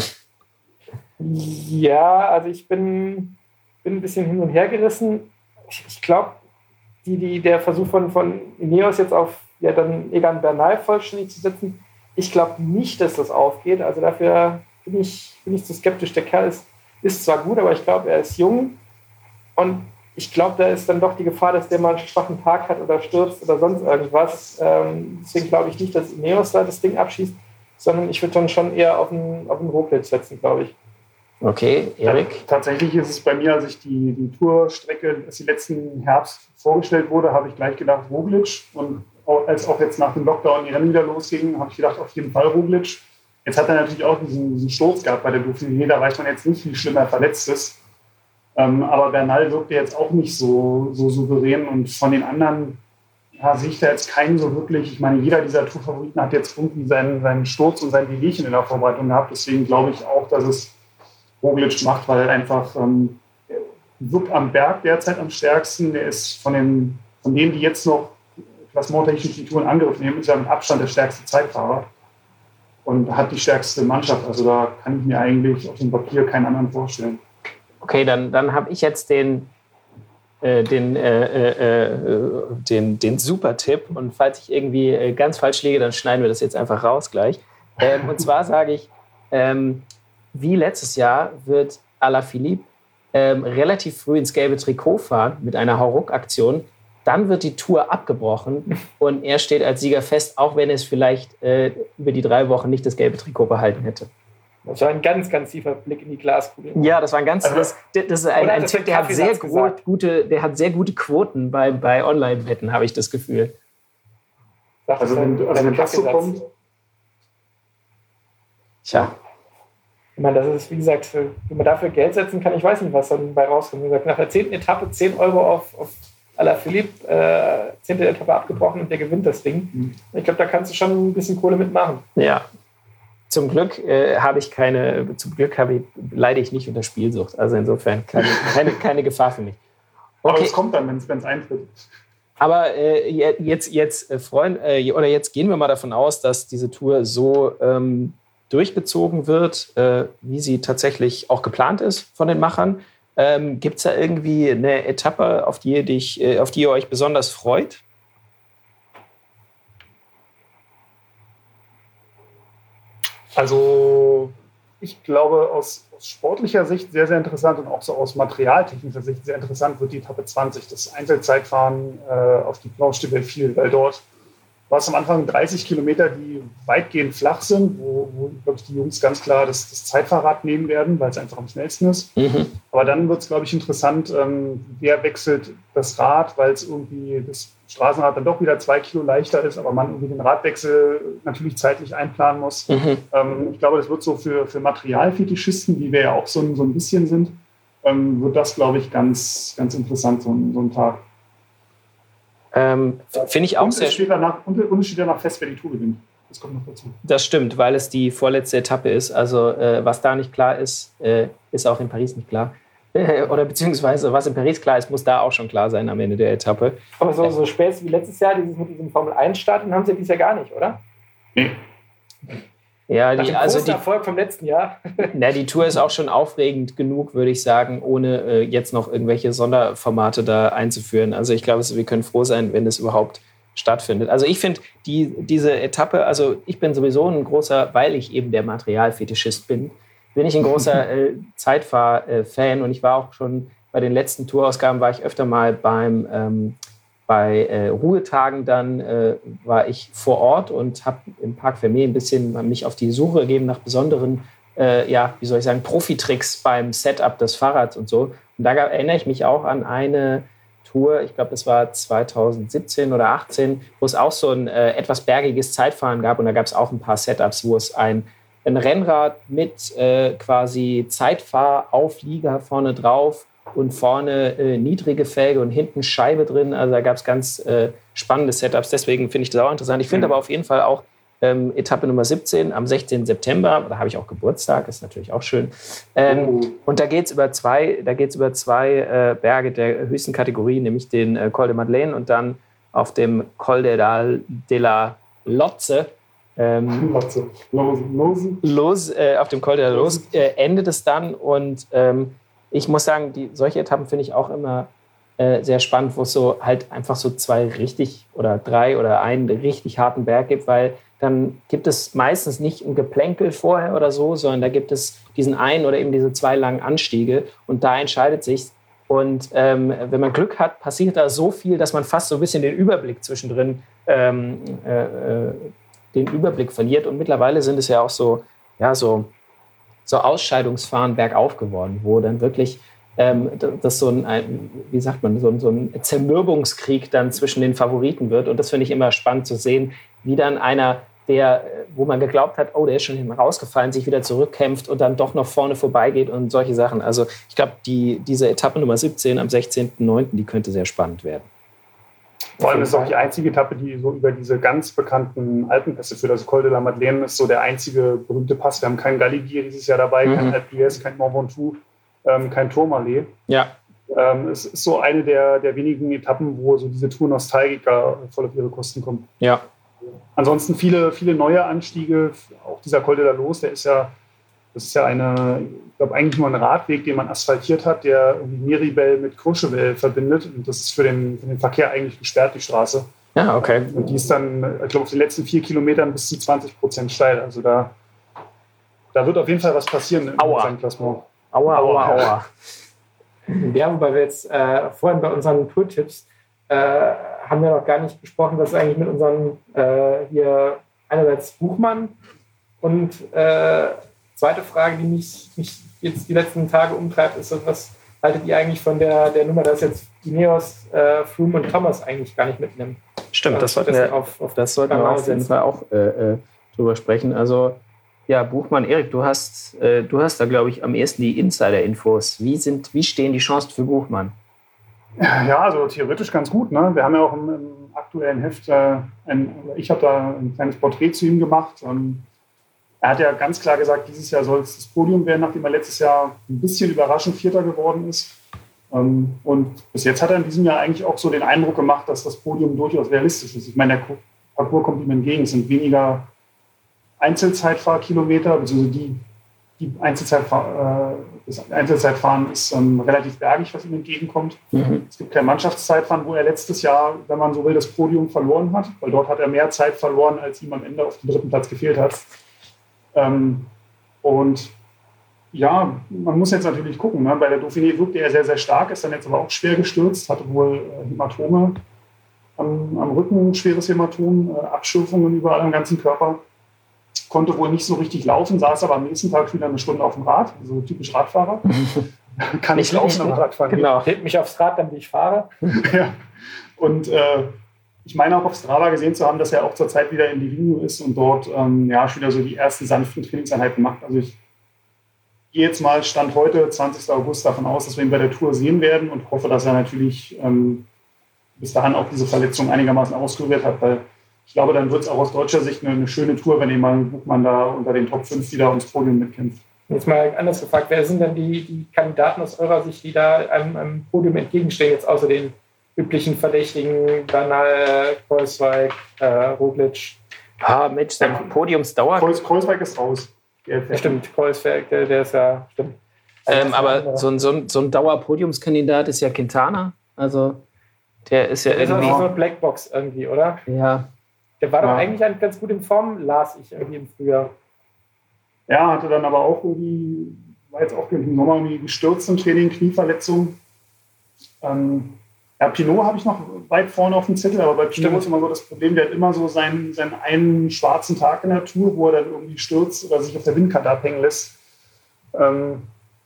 Ja, also ich bin, bin ein bisschen hin und her gerissen. Ich, ich glaube, die, die, der Versuch von, von Ineos jetzt auf ja, dann Egan Bernal vollständig zu setzen, ich glaube nicht, dass das aufgeht. Also dafür bin ich, bin ich zu skeptisch. Der Kerl ist, ist zwar gut, aber ich glaube, er ist jung. Und ich glaube, da ist dann doch die Gefahr, dass der mal einen schwachen Tag hat oder stürzt oder sonst irgendwas. Ähm, deswegen glaube ich nicht, dass Ineos da das Ding abschießt, sondern ich würde dann schon eher auf einen, auf einen Roglic setzen, glaube ich. Okay, Erik? Ja, tatsächlich ist es bei mir, als ich die, die Tourstrecke, als die letzten Herbst vorgestellt wurde, habe ich gleich gedacht, Roglic. Und auch, als auch jetzt nach dem Lockdown die Rennen wieder losgingen, habe ich gedacht, auf jeden Fall Roglic. Jetzt hat er natürlich auch diesen, diesen Sturz gehabt bei der Dauphiné. Da weiß man jetzt nicht, wie schlimm er verletzt ist. Ähm, aber Bernal wirkte jetzt auch nicht so, so souverän. Und von den anderen ja, sehe ich da jetzt keinen so wirklich. Ich meine, jeder dieser Tourfavoriten hat jetzt irgendwie seinen, seinen Sturz und sein Wehwehchen in der Vorbereitung gehabt. Deswegen glaube ich auch, dass es Roglic macht, weil er einfach ähm, wirkt am Berg derzeit am stärksten. Der ist von, den, von denen, die jetzt noch klassementtechnisch die Tour in Angriff nehmen, ist er mit Abstand der stärkste Zeitfahrer und hat die stärkste Mannschaft. Also da kann ich mir eigentlich auf dem Papier keinen anderen vorstellen. Okay, dann, dann habe ich jetzt den, äh, den, äh, äh, den, den Super-Tipp und falls ich irgendwie äh, ganz falsch liege, dann schneiden wir das jetzt einfach raus gleich. Ähm, und zwar sage ich, ähm, wie letztes Jahr wird Alaphilippe ähm, relativ früh ins gelbe Trikot fahren mit einer Hauruck-Aktion. Dann wird die Tour abgebrochen und er steht als Sieger fest, auch wenn es vielleicht äh, über die drei Wochen nicht das gelbe Trikot behalten hätte. Das war ein ganz, ganz tiefer Blick in die Glaskugel. Ja, das war ein ganz, also, das, das ist ein, ein Tipp, der hat, sehr gut, gute, der hat sehr gute Quoten bei, bei Online-Wetten, habe ich das Gefühl. Also wenn, also wenn das so kommt... Tja. Ich meine, das ist, wie gesagt, wenn man dafür Geld setzen kann, ich weiß nicht, was dann dabei rauskommt. Wie gesagt, nach der zehnten Etappe zehn Euro auf, auf Alaphilippe, äh, zehnte Etappe abgebrochen und der gewinnt das Ding. Mhm. Ich glaube, da kannst du schon ein bisschen Kohle mitmachen. Ja. Zum Glück äh, habe ich keine, zum Glück habe ich, leide ich nicht unter Spielsucht. Also insofern keine, keine, keine Gefahr für mich. Okay. Aber es kommt dann, wenn es eintritt. Aber äh, jetzt, jetzt, äh, Freund, äh, oder jetzt gehen wir mal davon aus, dass diese Tour so ähm, durchgezogen wird, äh, wie sie tatsächlich auch geplant ist von den Machern. Ähm, gibt es da irgendwie eine Etappe, auf die, ihr dich, äh, auf die ihr euch besonders freut? Also ich glaube, aus, aus sportlicher Sicht sehr, sehr interessant und auch so aus materialtechnischer Sicht sehr interessant wird die Etappe zwanzig, das Einzelzeitfahren äh, auf die Planche de Belleville, weil dort war es am Anfang dreißig Kilometer, die weitgehend flach sind, wo, wo glaube ich, die Jungs ganz klar das, das Zeitfahrrad nehmen werden, weil es einfach am schnellsten ist. Mhm. Aber dann wird es, glaube ich, interessant, ähm, wer wechselt das Rad, weil es irgendwie das Straßenrad dann doch wieder zwei Kilo leichter ist, aber man irgendwie den Radwechsel natürlich zeitlich einplanen muss. Mhm. Ähm, ich glaube, das wird so für, für Materialfetischisten, wie wir ja auch so ein, so ein bisschen sind, ähm, wird das, glaube ich, ganz, ganz interessant, so ein, so ein Tag. Ähm, Finde ich auch und sehr schön. Und es steht danach fest, wer die Tour gewinnt. Das kommt noch dazu. Das stimmt, weil es die vorletzte Etappe ist. Also äh, was da nicht klar ist, äh, ist auch in Paris nicht klar. Oder beziehungsweise, was in Paris klar ist, muss da auch schon klar sein am Ende der Etappe. Aber so, so Späße wie letztes Jahr, dieses mit diesem Formel eins Start, den haben sie dieses Jahr gar nicht, oder? Nee. Ja, die, also die Erfolg vom letzten Jahr. Na, die Tour ist auch schon aufregend genug, würde ich sagen, ohne äh, jetzt noch irgendwelche Sonderformate da einzuführen. Also ich glaube, wir können froh sein, wenn das überhaupt stattfindet. Also ich finde die, diese Etappe, also ich bin sowieso ein großer, weil ich eben der Materialfetischist bin, bin ich ein großer äh, Zeitfahr-Fan und ich war auch schon bei den letzten Tourausgaben, war ich öfter mal beim ähm, bei äh, Ruhetagen dann äh, war ich vor Ort und habe im Parc Fermé ein bisschen mich auf die Suche gegeben nach besonderen, äh, ja, wie soll ich sagen, Profitricks beim Setup des Fahrrads und so. Und da erinnere ich mich auch an eine Tour, ich glaube, das war zwanzig siebzehn oder achtzehn, wo es auch so ein äh, etwas bergiges Zeitfahren gab und da gab es auch ein paar Setups, wo es ein, ein Rennrad mit äh, quasi Zeitfahrauflieger vorne drauf und vorne äh, niedrige Felge und hinten Scheibe drin. Also da gab es ganz äh, spannende Setups. Deswegen finde ich das auch interessant. Ich finde mhm. aber auf jeden Fall auch ähm, Etappe Nummer siebzehn am sechzehnten September. Da habe ich auch Geburtstag, ist natürlich auch schön. Ähm, oh. Und da geht es über zwei, da geht's über zwei äh, Berge der höchsten Kategorie, nämlich den äh, Col de Madeleine und dann auf dem Col de la, de la Lotze. Ähm, Lotze. Lose. Lose. Los, äh, auf dem Col de la Lose äh, endet es dann und ähm, ich muss sagen, die, solche Etappen finde ich auch immer äh, sehr spannend, wo es so halt einfach so zwei richtig oder drei oder einen richtig harten Berg gibt, weil dann gibt es meistens nicht ein Geplänkel vorher oder so, sondern da gibt es diesen einen oder eben diese zwei langen Anstiege und da entscheidet sich's. Und ähm, wenn man Glück hat, passiert da so viel, dass man fast so ein bisschen den Überblick zwischendrin ähm, äh, äh, den Überblick verliert. Und mittlerweile sind es ja auch so, ja, so so Ausscheidungsfahren bergauf geworden, wo dann wirklich ähm, das so ein, ein, wie sagt man, so ein, so ein Zermürbungskrieg dann zwischen den Favoriten wird. Und das finde ich immer spannend zu sehen, wie dann einer, der, wo man geglaubt hat, oh, der ist schon hinten rausgefallen, sich wieder zurückkämpft und dann doch noch vorne vorbeigeht und solche Sachen. Also ich glaube, die, diese Etappe Nummer siebzehn am sechzehnten neunten, die könnte sehr spannend werden. Vor allem ist es auch die einzige Etappe, die so über diese ganz bekannten Alpenpässe führt. Also Col de la Madeleine ist so der einzige berühmte Pass. Wir haben keinen Galibier dieses Jahr dabei, mhm. kein Alpe d'Huez, kein Mont Ventoux, ähm, kein Tourmalet. Ja. Ähm, es ist so eine der, der wenigen Etappen, wo so diese Tour-Nostalgiker voll auf ihre Kosten kommen. Ja. Ansonsten viele, viele neue Anstiege. Auch dieser Col de la Lose, der ist ja, das ist ja eine, ich glaube, eigentlich nur ein Radweg, den man asphaltiert hat, der irgendwie Miribel mit Courchevel verbindet. Und das ist für den, für den Verkehr eigentlich gesperrt, die Straße. Ja, okay. Und die ist dann, ich glaube, auf den letzten vier Kilometern bis zu zwanzig Prozent steil. Also da, da wird auf jeden Fall was passieren im Gesamtklassement. Aua, aua, aua. Ja, wobei wir jetzt äh, vorhin bei unseren Tour-Tipps äh, haben wir noch gar nicht besprochen, was eigentlich mit unseren äh, hier einerseits Buchmann und äh, zweite Frage, die mich, mich jetzt die letzten Tage umtreibt, ist, was haltet ihr eigentlich von der, der Nummer, dass jetzt Ineos, äh, Froome und Thomas eigentlich gar nicht mitnehmen? Stimmt, das sollten wir auf, auf das sollten wir auf jeden Fall auch äh, äh, drüber sprechen. Also ja, Buchmann, Erik, du hast, äh, du hast da, glaube ich, am ehesten die Insider-Infos. Wie, sind, wie stehen die Chancen für Buchmann? Ja, also theoretisch ganz gut. Ne? Wir haben ja auch im, im aktuellen Heft, äh, ein, ich habe da ein kleines Porträt zu ihm gemacht. Und er hat ja ganz klar gesagt, dieses Jahr soll es das Podium werden, nachdem er letztes Jahr ein bisschen überraschend Vierter geworden ist. Ähm, und bis jetzt hat er in diesem Jahr eigentlich auch so den Eindruck gemacht, dass das Podium durchaus realistisch ist. Ich meine, der Parcours kommt ihm entgegen. Es sind weniger Einzelzeitfahrkilometer, beziehungsweise die, die Einzelzeitfahr, äh, das Einzelzeitfahren ist ähm, relativ bergig, was ihm entgegenkommt. Mhm. Es gibt kein Mannschaftszeitfahren, wo er letztes Jahr, wenn man so will, das Podium verloren hat, weil dort hat er mehr Zeit verloren, als ihm am Ende auf dem dritten Platz gefehlt hat. Ähm, und ja, man muss jetzt natürlich gucken. Ne? Bei der Dauphiné wirkte er sehr, sehr stark, ist dann jetzt aber auch schwer gestürzt, hatte wohl äh, Hämatome am, am Rücken, schweres Hämatom, äh, Abschürfungen überall am ganzen Körper. Konnte wohl nicht so richtig laufen, saß aber am nächsten Tag wieder eine Stunde auf dem Rad, so typisch Radfahrer. Kann nicht laufen, aber Radfahren. Genau, hebt mich aufs Rad, damit ich fahre. Ja. Und äh, ich meine auch auf Strava gesehen zu haben, dass er auch zurzeit wieder in Livigno ist und dort ähm, ja, schon wieder so die ersten sanften Trainingseinheiten macht. Also ich gehe jetzt mal, Stand heute, zwanzigsten August, davon aus, dass wir ihn bei der Tour sehen werden und hoffe, dass er natürlich ähm, bis dahin auch diese Verletzung einigermaßen auskuriert hat, weil ich glaube, dann wird es auch aus deutscher Sicht eine, eine schöne Tour, wenn jemand Buchmann da unter den Top fünf wieder ums Podium mitkämpft. Jetzt mal anders gefragt, wer sind denn die, die Kandidaten aus eurer Sicht, die da einem, einem Podium entgegenstehen, jetzt außer den üblichen Verdächtigen, Bernal, Kreuzweig, äh, Roglic? Ah, Mensch, sein Podiumsdauer. Kreuz, Kreuzweig ist raus. Ja, stimmt, Kreuzweig, der, der ist ja, stimmt. Ähm, aber so ein, so ein, so ein Dauer-Podiumskandidat ist ja Quintana. Also der ist ja der irgendwie... ist auch so eine Blackbox irgendwie, oder? Ja. Der war ja. doch eigentlich ganz gut in Form, las ich irgendwie im Frühjahr. Ja, hatte dann aber auch irgendwie, war jetzt auch im Sommer irgendwie gestürzt im Training, Knieverletzung. Ähm, ja, Pinot habe ich noch weit vorne auf dem Zettel, aber bei Pinot Stimmt. ist immer so das Problem, der hat immer so seinen, seinen einen schwarzen Tag in der Tour, wo er dann irgendwie stürzt oder sich auf der Windkante abhängen lässt. Ähm,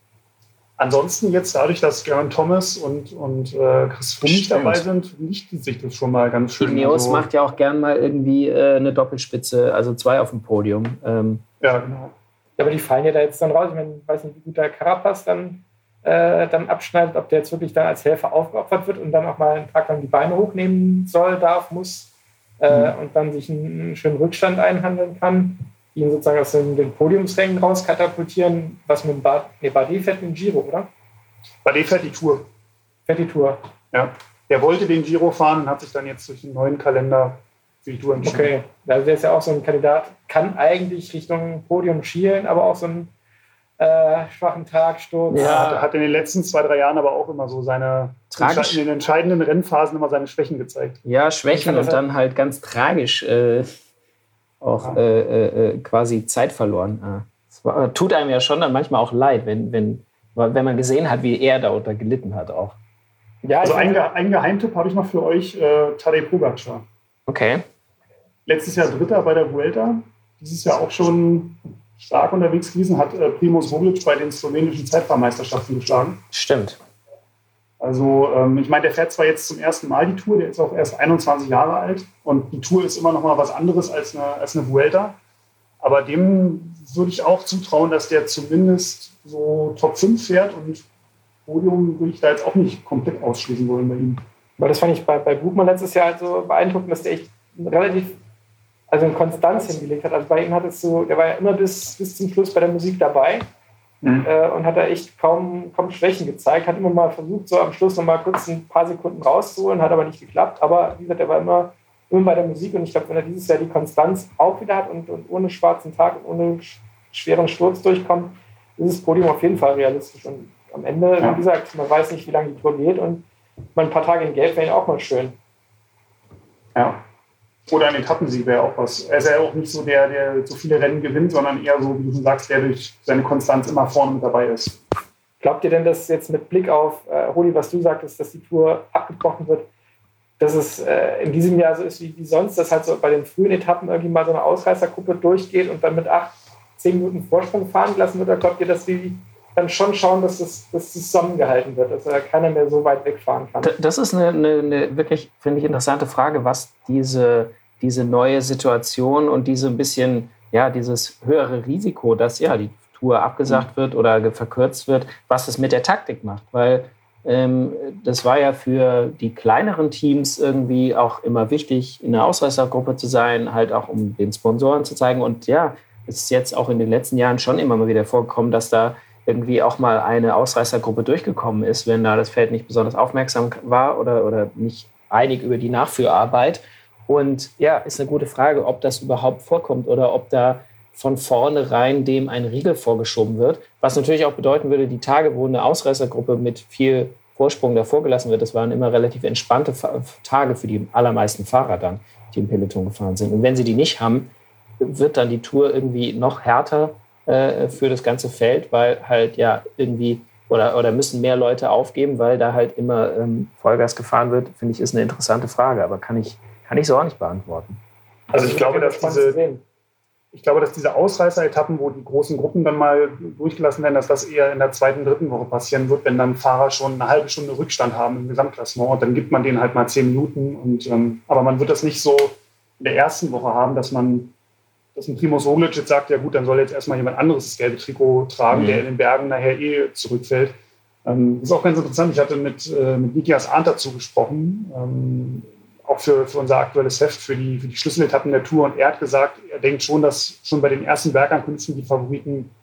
ansonsten jetzt dadurch, dass Geraint Thomas und, und äh, Chris Froome nicht dabei sind, lichtet sich das schon mal ganz schön. Ineos also, macht ja auch gern mal irgendwie äh, eine Doppelspitze, also zwei auf dem Podium. Ähm, ja, genau. Ja, aber die fallen ja da jetzt dann raus. Ich meine, ich weiß nicht, wie gut der Carapaz dann, äh, dann abschneidet, ob der jetzt wirklich dann als Helfer aufgeopfert wird und dann auch mal einen Tag lang die Beine hochnehmen soll, darf, muss äh, mhm. und dann sich einen, einen schönen Rückstand einhandeln kann, ihn sozusagen aus den, den Podiumsrängen rauskatapultieren. Was mit dem Bad, nee, Bardet fährt den Giro, oder? Bardet fährt die Tour. Fährt die Tour. Ja. Der wollte den Giro fahren und hat sich dann jetzt durch den neuen Kalender für die Tour entschieden. Okay, also der ist ja auch so ein Kandidat, kann eigentlich Richtung Podium schielen, aber auch so einen äh, schwachen Tag, Sturz. Ja, der hat in den letzten zwei, drei Jahren aber auch immer so seine, tragisch. in den entscheidenden Rennphasen immer seine Schwächen gezeigt. Ja, Schwächen und dann halt ganz tragisch äh, auch ja. äh, äh, quasi Zeit verloren. Das war, tut einem ja schon dann manchmal auch leid, wenn, wenn, wenn man gesehen hat, wie er darunter gelitten hat auch. Ja, also ein, ein Geheimtipp habe ich noch für euch, äh, Tadej Pogačar. Okay. Letztes Jahr Dritter bei der Vuelta, dieses Jahr auch schon stark unterwegs gewesen, hat äh, Primož Roglič bei den slowenischen Zeitfahrmeisterschaften geschlagen. Stimmt. Also ähm, ich meine, der fährt zwar jetzt zum ersten Mal die Tour, der ist auch erst einundzwanzig Jahre alt und die Tour ist immer noch mal was anderes als eine, als eine Vuelta, aber dem würde ich auch zutrauen, dass der zumindest so Top fünf fährt und Podium würde ich da jetzt auch nicht komplett ausschließen wollen bei ihm. Weil das fand ich bei, bei Buchmann letztes Jahr halt so beeindruckend, dass der echt relativ, also eine Konstanz hingelegt hat. Also bei ihm hat es so, der war ja immer bis, bis zum Schluss bei der Musik dabei mhm. äh, und hat da echt kaum, kaum Schwächen gezeigt. Hat immer mal versucht, so am Schluss noch mal kurz ein paar Sekunden rauszuholen, hat aber nicht geklappt. Aber wie gesagt, er war immer, immer bei der Musik und ich glaube, wenn er dieses Jahr die Konstanz auch wieder hat und, und ohne schwarzen Tag und ohne schweren Sturz durchkommt, ist das Podium auf jeden Fall realistisch. Und am Ende, ja. wie gesagt, man weiß nicht, wie lange die Tour geht und mal ein paar Tage in Gelb wäre ja auch mal schön. Ja. Oder ein Etappensieg wäre auch was. Er ist ja auch nicht so der, der so viele Rennen gewinnt, sondern eher so, wie du schon sagst, der durch seine Konstanz immer vorne mit dabei ist. Glaubt ihr denn, dass jetzt mit Blick auf, äh, Rudi, was du sagtest, dass die Tour abgebrochen wird, dass es äh, in diesem Jahr so ist wie, wie sonst, dass halt so bei den frühen Etappen irgendwie mal so eine Ausreißergruppe durchgeht und dann mit acht, zehn Minuten Vorsprung fahren gelassen wird? Oder glaubt ihr, dass die dann schon schauen, dass das, dass das zusammengehalten wird, dass da keiner mehr so weit wegfahren kann? Das ist eine, eine, eine wirklich, finde ich, interessante Frage, was diese, diese neue Situation und diese ein bisschen, ja, dieses höhere Risiko, dass ja die Tour abgesagt wird oder verkürzt wird, was es mit der Taktik macht. Weil ähm, das war ja für die kleineren Teams irgendwie auch immer wichtig, in einer Ausreißergruppe zu sein, halt auch um den Sponsoren zu zeigen. Und ja, es ist jetzt auch in den letzten Jahren schon immer mal wieder vorgekommen, dass da irgendwie auch mal eine Ausreißergruppe durchgekommen ist, wenn da das Feld nicht besonders aufmerksam war oder, oder nicht einig über die Nachführarbeit. Und ja, ist eine gute Frage, ob das überhaupt vorkommt oder ob da von vornherein dem ein Riegel vorgeschoben wird. Was natürlich auch bedeuten würde, die Tage, wo eine Ausreißergruppe mit viel Vorsprung davor gelassen wird, das waren immer relativ entspannte Tage für die allermeisten Fahrer dann, die im Peloton gefahren sind. Und wenn sie die nicht haben, wird dann die Tour irgendwie noch härter für das ganze Feld, weil halt ja irgendwie oder, oder müssen mehr Leute aufgeben, weil da halt immer ähm, Vollgas gefahren wird, finde ich, ist eine interessante Frage, aber kann ich, kann ich so auch nicht beantworten. Also ich glaube, dass diese, ich glaube, dass diese Ausreißer-Etappen, wo die großen Gruppen dann mal durchgelassen werden, dass das eher in der zweiten, dritten Woche passieren wird, wenn dann Fahrer schon eine halbe Stunde Rückstand haben im Gesamtklassement und dann gibt man denen halt mal zehn Minuten. Und, ähm, aber man wird das nicht so in der ersten Woche haben, dass man dass ein Primož Roglič jetzt sagt, ja gut, dann soll jetzt erstmal jemand anderes das gelbe Trikot tragen, mhm. der in den Bergen nachher eh zurückfällt. Ähm, das ist auch ganz interessant. Ich hatte mit, äh, mit Nikias Arndt dazu gesprochen, ähm, auch für, für unser aktuelles Heft, für die, für die Schlüsseletappen der Tour. Und er hat gesagt, er denkt schon, dass schon bei den ersten Bergankünften die Favoriten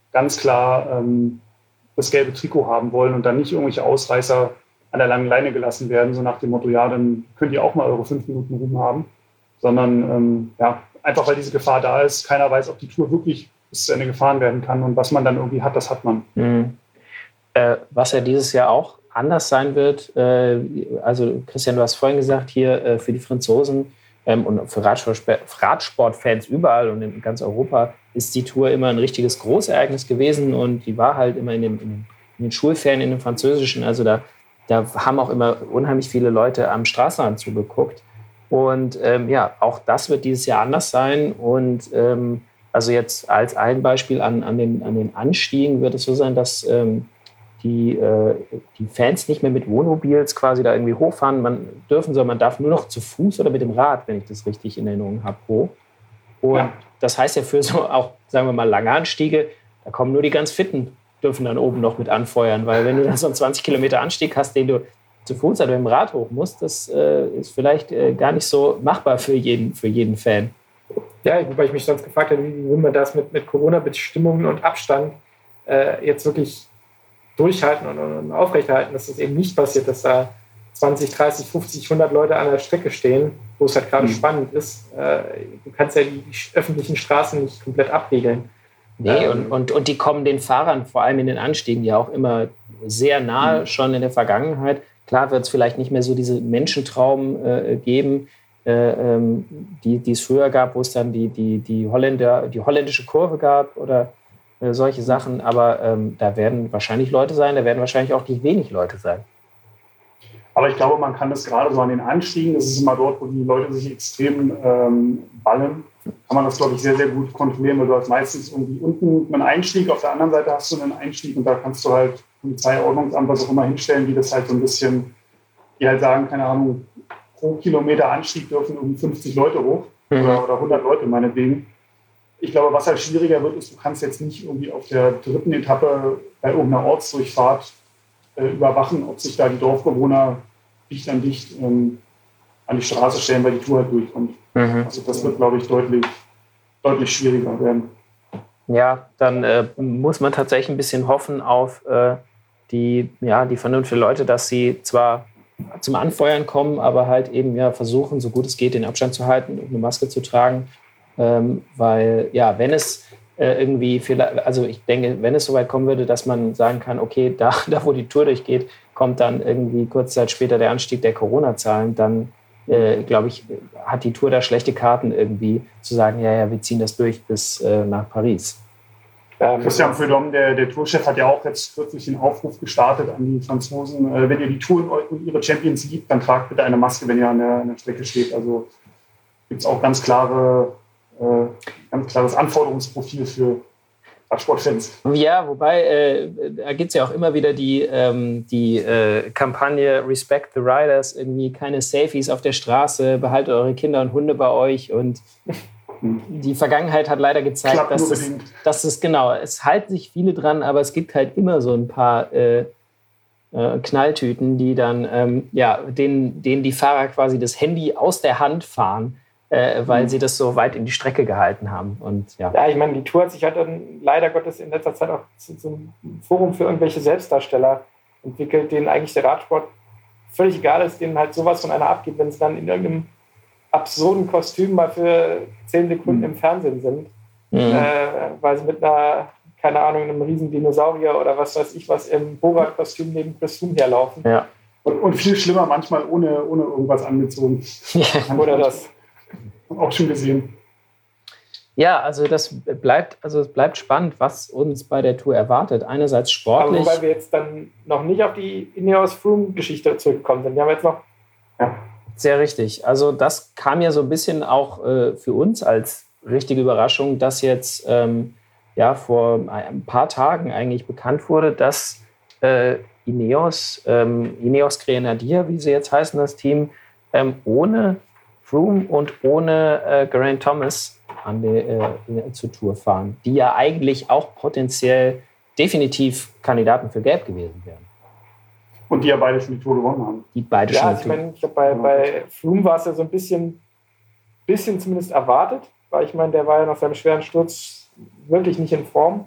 ganz klar ähm, das gelbe Trikot haben wollen und dann nicht irgendwelche Ausreißer an der langen Leine gelassen werden, so nach dem Motto, ja, dann könnt ihr auch mal eure fünf Minuten Ruhm haben, sondern ähm, ja, einfach weil diese Gefahr da ist, keiner weiß, ob die Tour wirklich bis zu Ende gefahren werden kann und was man dann irgendwie hat, das hat man. Mhm. Äh, was ja dieses Jahr auch anders sein wird, äh, also Christian, du hast vorhin gesagt, hier äh, für die Franzosen ähm, und für Radsport, Radsportfans überall und in ganz Europa ist die Tour immer ein richtiges Großereignis gewesen und die war halt immer in, dem, in, den, in den Schulferien, in den Französischen, also da, da haben auch immer unheimlich viele Leute am Straßenrand zugeguckt und ähm, ja, auch das wird dieses Jahr anders sein und ähm, also jetzt als ein Beispiel an, an, den, an den Anstiegen wird es so sein, dass ähm, die, äh, die Fans nicht mehr mit Wohnmobils quasi da irgendwie hochfahren man dürfen, sondern man darf nur noch zu Fuß oder mit dem Rad, wenn ich das richtig in Erinnerung habe, hoch. Und ja. Das heißt ja für so auch, sagen wir mal, lange Anstiege, da kommen nur die ganz Fitten, dürfen dann oben noch mit anfeuern, weil wenn du dann so einen zwanzig Kilometer Anstieg hast, den du zu Fuß oder mit dem Rad hoch musst, das äh, ist vielleicht äh, gar nicht so machbar für jeden, für jeden Fan. Ja, wobei ich mich sonst gefragt habe, wie will man das mit, mit Corona-Bestimmungen und Abstand äh, jetzt wirklich durchhalten und, und aufrechterhalten, dass das eben nicht passiert, dass da zwanzig, dreißig, fünfzig, hundert Leute an der Strecke stehen, wo es halt gerade mhm. spannend ist. Äh, du kannst ja die, die öffentlichen Straßen nicht komplett abriegeln. Nee, ähm, und, und, und die kommen den Fahrern, vor allem in den Anstiegen, ja auch immer sehr nahe, mhm. schon in der Vergangenheit. Klar wird es vielleicht nicht mehr so diese Menschentraum äh, geben, äh, ähm, die, die es früher gab, wo es dann die, die, die, Holländer, die holländische Kurve gab oder äh, solche Sachen. Aber ähm, da werden wahrscheinlich Leute sein, da werden wahrscheinlich auch nicht wenig Leute sein. Aber ich glaube, man kann das gerade so an den Anstiegen, das ist immer dort, wo die Leute sich extrem ähm, ballen, kann man das, glaube ich, sehr, sehr gut kontrollieren, weil du hast meistens irgendwie unten einen Einstieg, auf der anderen Seite hast du einen Einstieg und da kannst du halt Polizei, Ordnungsamt, was auch immer hinstellen, die das halt so ein bisschen, die halt sagen, keine Ahnung, pro Kilometer Anstieg dürfen um fünfzig Leute hoch mhm. oder, oder hundert Leute meinetwegen. Ich glaube, was halt schwieriger wird, ist, du kannst jetzt nicht irgendwie auf der dritten Etappe bei irgendeiner Ortsdurchfahrt äh, überwachen, ob sich da die Dorfbewohner dicht an dicht ähm, an die Straße stellen, weil die Tour halt durchkommt. Mhm. Also das wird, glaube ich, deutlich, deutlich schwieriger werden. Ja, dann äh, muss man tatsächlich ein bisschen hoffen auf äh, die, ja, die Vernunft der Leute, dass sie zwar zum Anfeuern kommen, aber halt eben ja versuchen, so gut es geht, den Abstand zu halten und eine Maske zu tragen. Ähm, weil, ja, wenn es äh, irgendwie, vielleicht, also ich denke, wenn es soweit kommen würde, dass man sagen kann, okay, da, da wo die Tour durchgeht, kommt dann irgendwie kurze Zeit später der Anstieg der Corona-Zahlen, dann äh, glaube ich, hat die Tour da schlechte Karten irgendwie zu sagen, ja, ja, wir ziehen das durch bis äh, nach Paris. Ähm, Christian Prudhomme, der, der Tourchef, hat ja auch jetzt kürzlich den Aufruf gestartet an die Franzosen, äh, wenn ihr die Tour und ihre Champions liebt, dann tragt bitte eine Maske, wenn ihr an der, an der Strecke steht. Also gibt es auch ganz klare, äh, ganz klares Anforderungsprofil für Radsportfans. Ja, wobei, äh, da gibt es ja auch immer wieder die, ähm, die äh, Kampagne Respect the Riders, irgendwie keine Selfies auf der Straße, behaltet eure Kinder und Hunde bei euch und die Vergangenheit hat leider gezeigt, dass es, dass es, genau, es halten sich viele dran, aber es gibt halt immer so ein paar äh, äh, Knalltüten, die dann, ähm, ja, denen, denen die Fahrer quasi das Handy aus der Hand fahren, äh, weil mhm. sie das so weit in die Strecke gehalten haben. Und, ja. ja, ich meine, die Tour hat sich halt dann leider Gottes in letzter Zeit auch zu, zum Forum für irgendwelche Selbstdarsteller entwickelt, denen eigentlich der Radsport völlig egal ist, denen halt sowas von einer abgibt, wenn es dann in irgendeinem absurden Kostüm mal für zehn Sekunden im Fernsehen sind, mhm. äh, weil sie mit einer, keine Ahnung, einem riesen Dinosaurier oder was weiß ich was im Borat-Kostüm neben Chris Froome herlaufen. Ja. Und, und viel schlimmer manchmal ohne, ohne irgendwas angezogen. Ja, oder das. Auch schon gesehen. Ja, also das bleibt, also es bleibt spannend, was uns bei der Tour erwartet. Einerseits sportlich. Aber wobei wir jetzt dann noch nicht auf die Ineos-Froome-Geschichte zurückgekommen sind. Wir haben jetzt noch... Ja. Sehr richtig. Also das kam ja so ein bisschen auch äh, für uns als richtige Überraschung, dass jetzt ähm, ja, vor ein paar Tagen eigentlich bekannt wurde, dass äh, Ineos, ähm, Ineos Grenadier, wie sie jetzt heißen, das Team, ähm, ohne Froome und ohne äh, Geraint Thomas an der, äh, zur Tour fahren, die ja eigentlich auch potenziell definitiv Kandidaten für Gelb gewesen wären. Und die ja beide schon die Tour gewonnen haben. Die beide ja, schon also ich meine, ich glaube, bei, bei Froome war es ja so ein bisschen, bisschen zumindest erwartet, weil ich meine, der war ja nach seinem schweren Sturz wirklich nicht in Form.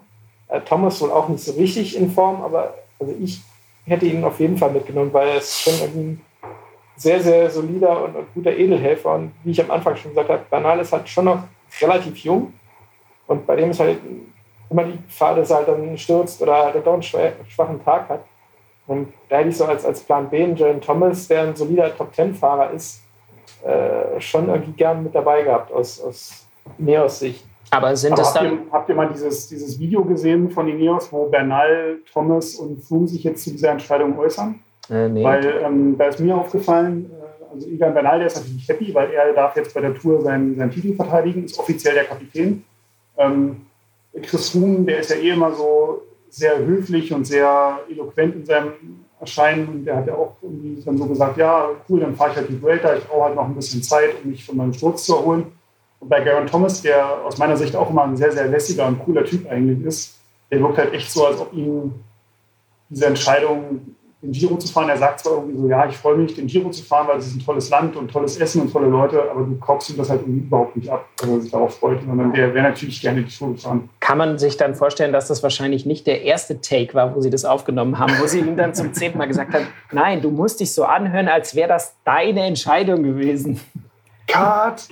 Äh, Thomas wohl auch nicht so richtig in Form, aber also ich hätte ihn auf jeden Fall mitgenommen, weil er ist schon ein sehr, sehr solider und, und guter Edelhelfer. Und wie ich am Anfang schon gesagt habe, Bernal ist halt schon noch relativ jung. Und bei dem ist halt immer die Gefahr, dass er halt dann stürzt oder halt doch einen schwachen Tag hat. Und da hätte ich so als, als Plan B einen Geraint Thomas, der ein solider Top-Ten-Fahrer ist, äh, schon irgendwie gern mit dabei gehabt aus, aus Ineos-Sicht. Aber sind Aber das habt dann... Ihr, habt ihr mal dieses, dieses Video gesehen von Ineos, wo Bernal, Thomas und Froome sich jetzt zu dieser Entscheidung äußern? Äh, nee. Weil ähm, da ist mir aufgefallen, äh, also Egan Bernal, der ist natürlich happy, weil er darf jetzt bei der Tour seinen, seinen Titel verteidigen, ist offiziell der Kapitän. Ähm, Chris Froome, der ist ja eh immer so sehr höflich und sehr eloquent in seinem Erscheinen. Und der hat ja auch irgendwie dann so gesagt, ja, cool, dann fahre ich halt die Vuelta, ich brauche halt noch ein bisschen Zeit, um mich von meinem Sturz zu erholen. Und bei Geraint Thomas, der aus meiner Sicht auch immer ein sehr, sehr lässiger und cooler Typ eigentlich ist, der wirkt halt echt so, als ob ihm diese Entscheidung, den Giro zu fahren, er sagt zwar irgendwie so, ja, ich freue mich, den Giro zu fahren, weil es ist ein tolles Land und tolles Essen und tolle Leute, aber du kaufst ihm das halt irgendwie überhaupt nicht ab, dass er sich darauf freut, sondern der wäre natürlich gerne die Tour gefahren. Kann man sich dann vorstellen, dass das wahrscheinlich nicht der erste Take war, wo sie das aufgenommen haben, wo sie ihm dann zum zehnten Mal gesagt haben, nein, du musst dich so anhören, als wäre das deine Entscheidung gewesen. Cut!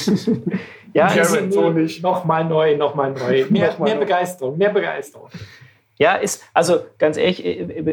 Ja, Geraint so nicht. Nochmal neu, nochmal neu. Mehr, mehr Begeisterung, mehr Begeisterung. Ja, ist, also ganz ehrlich,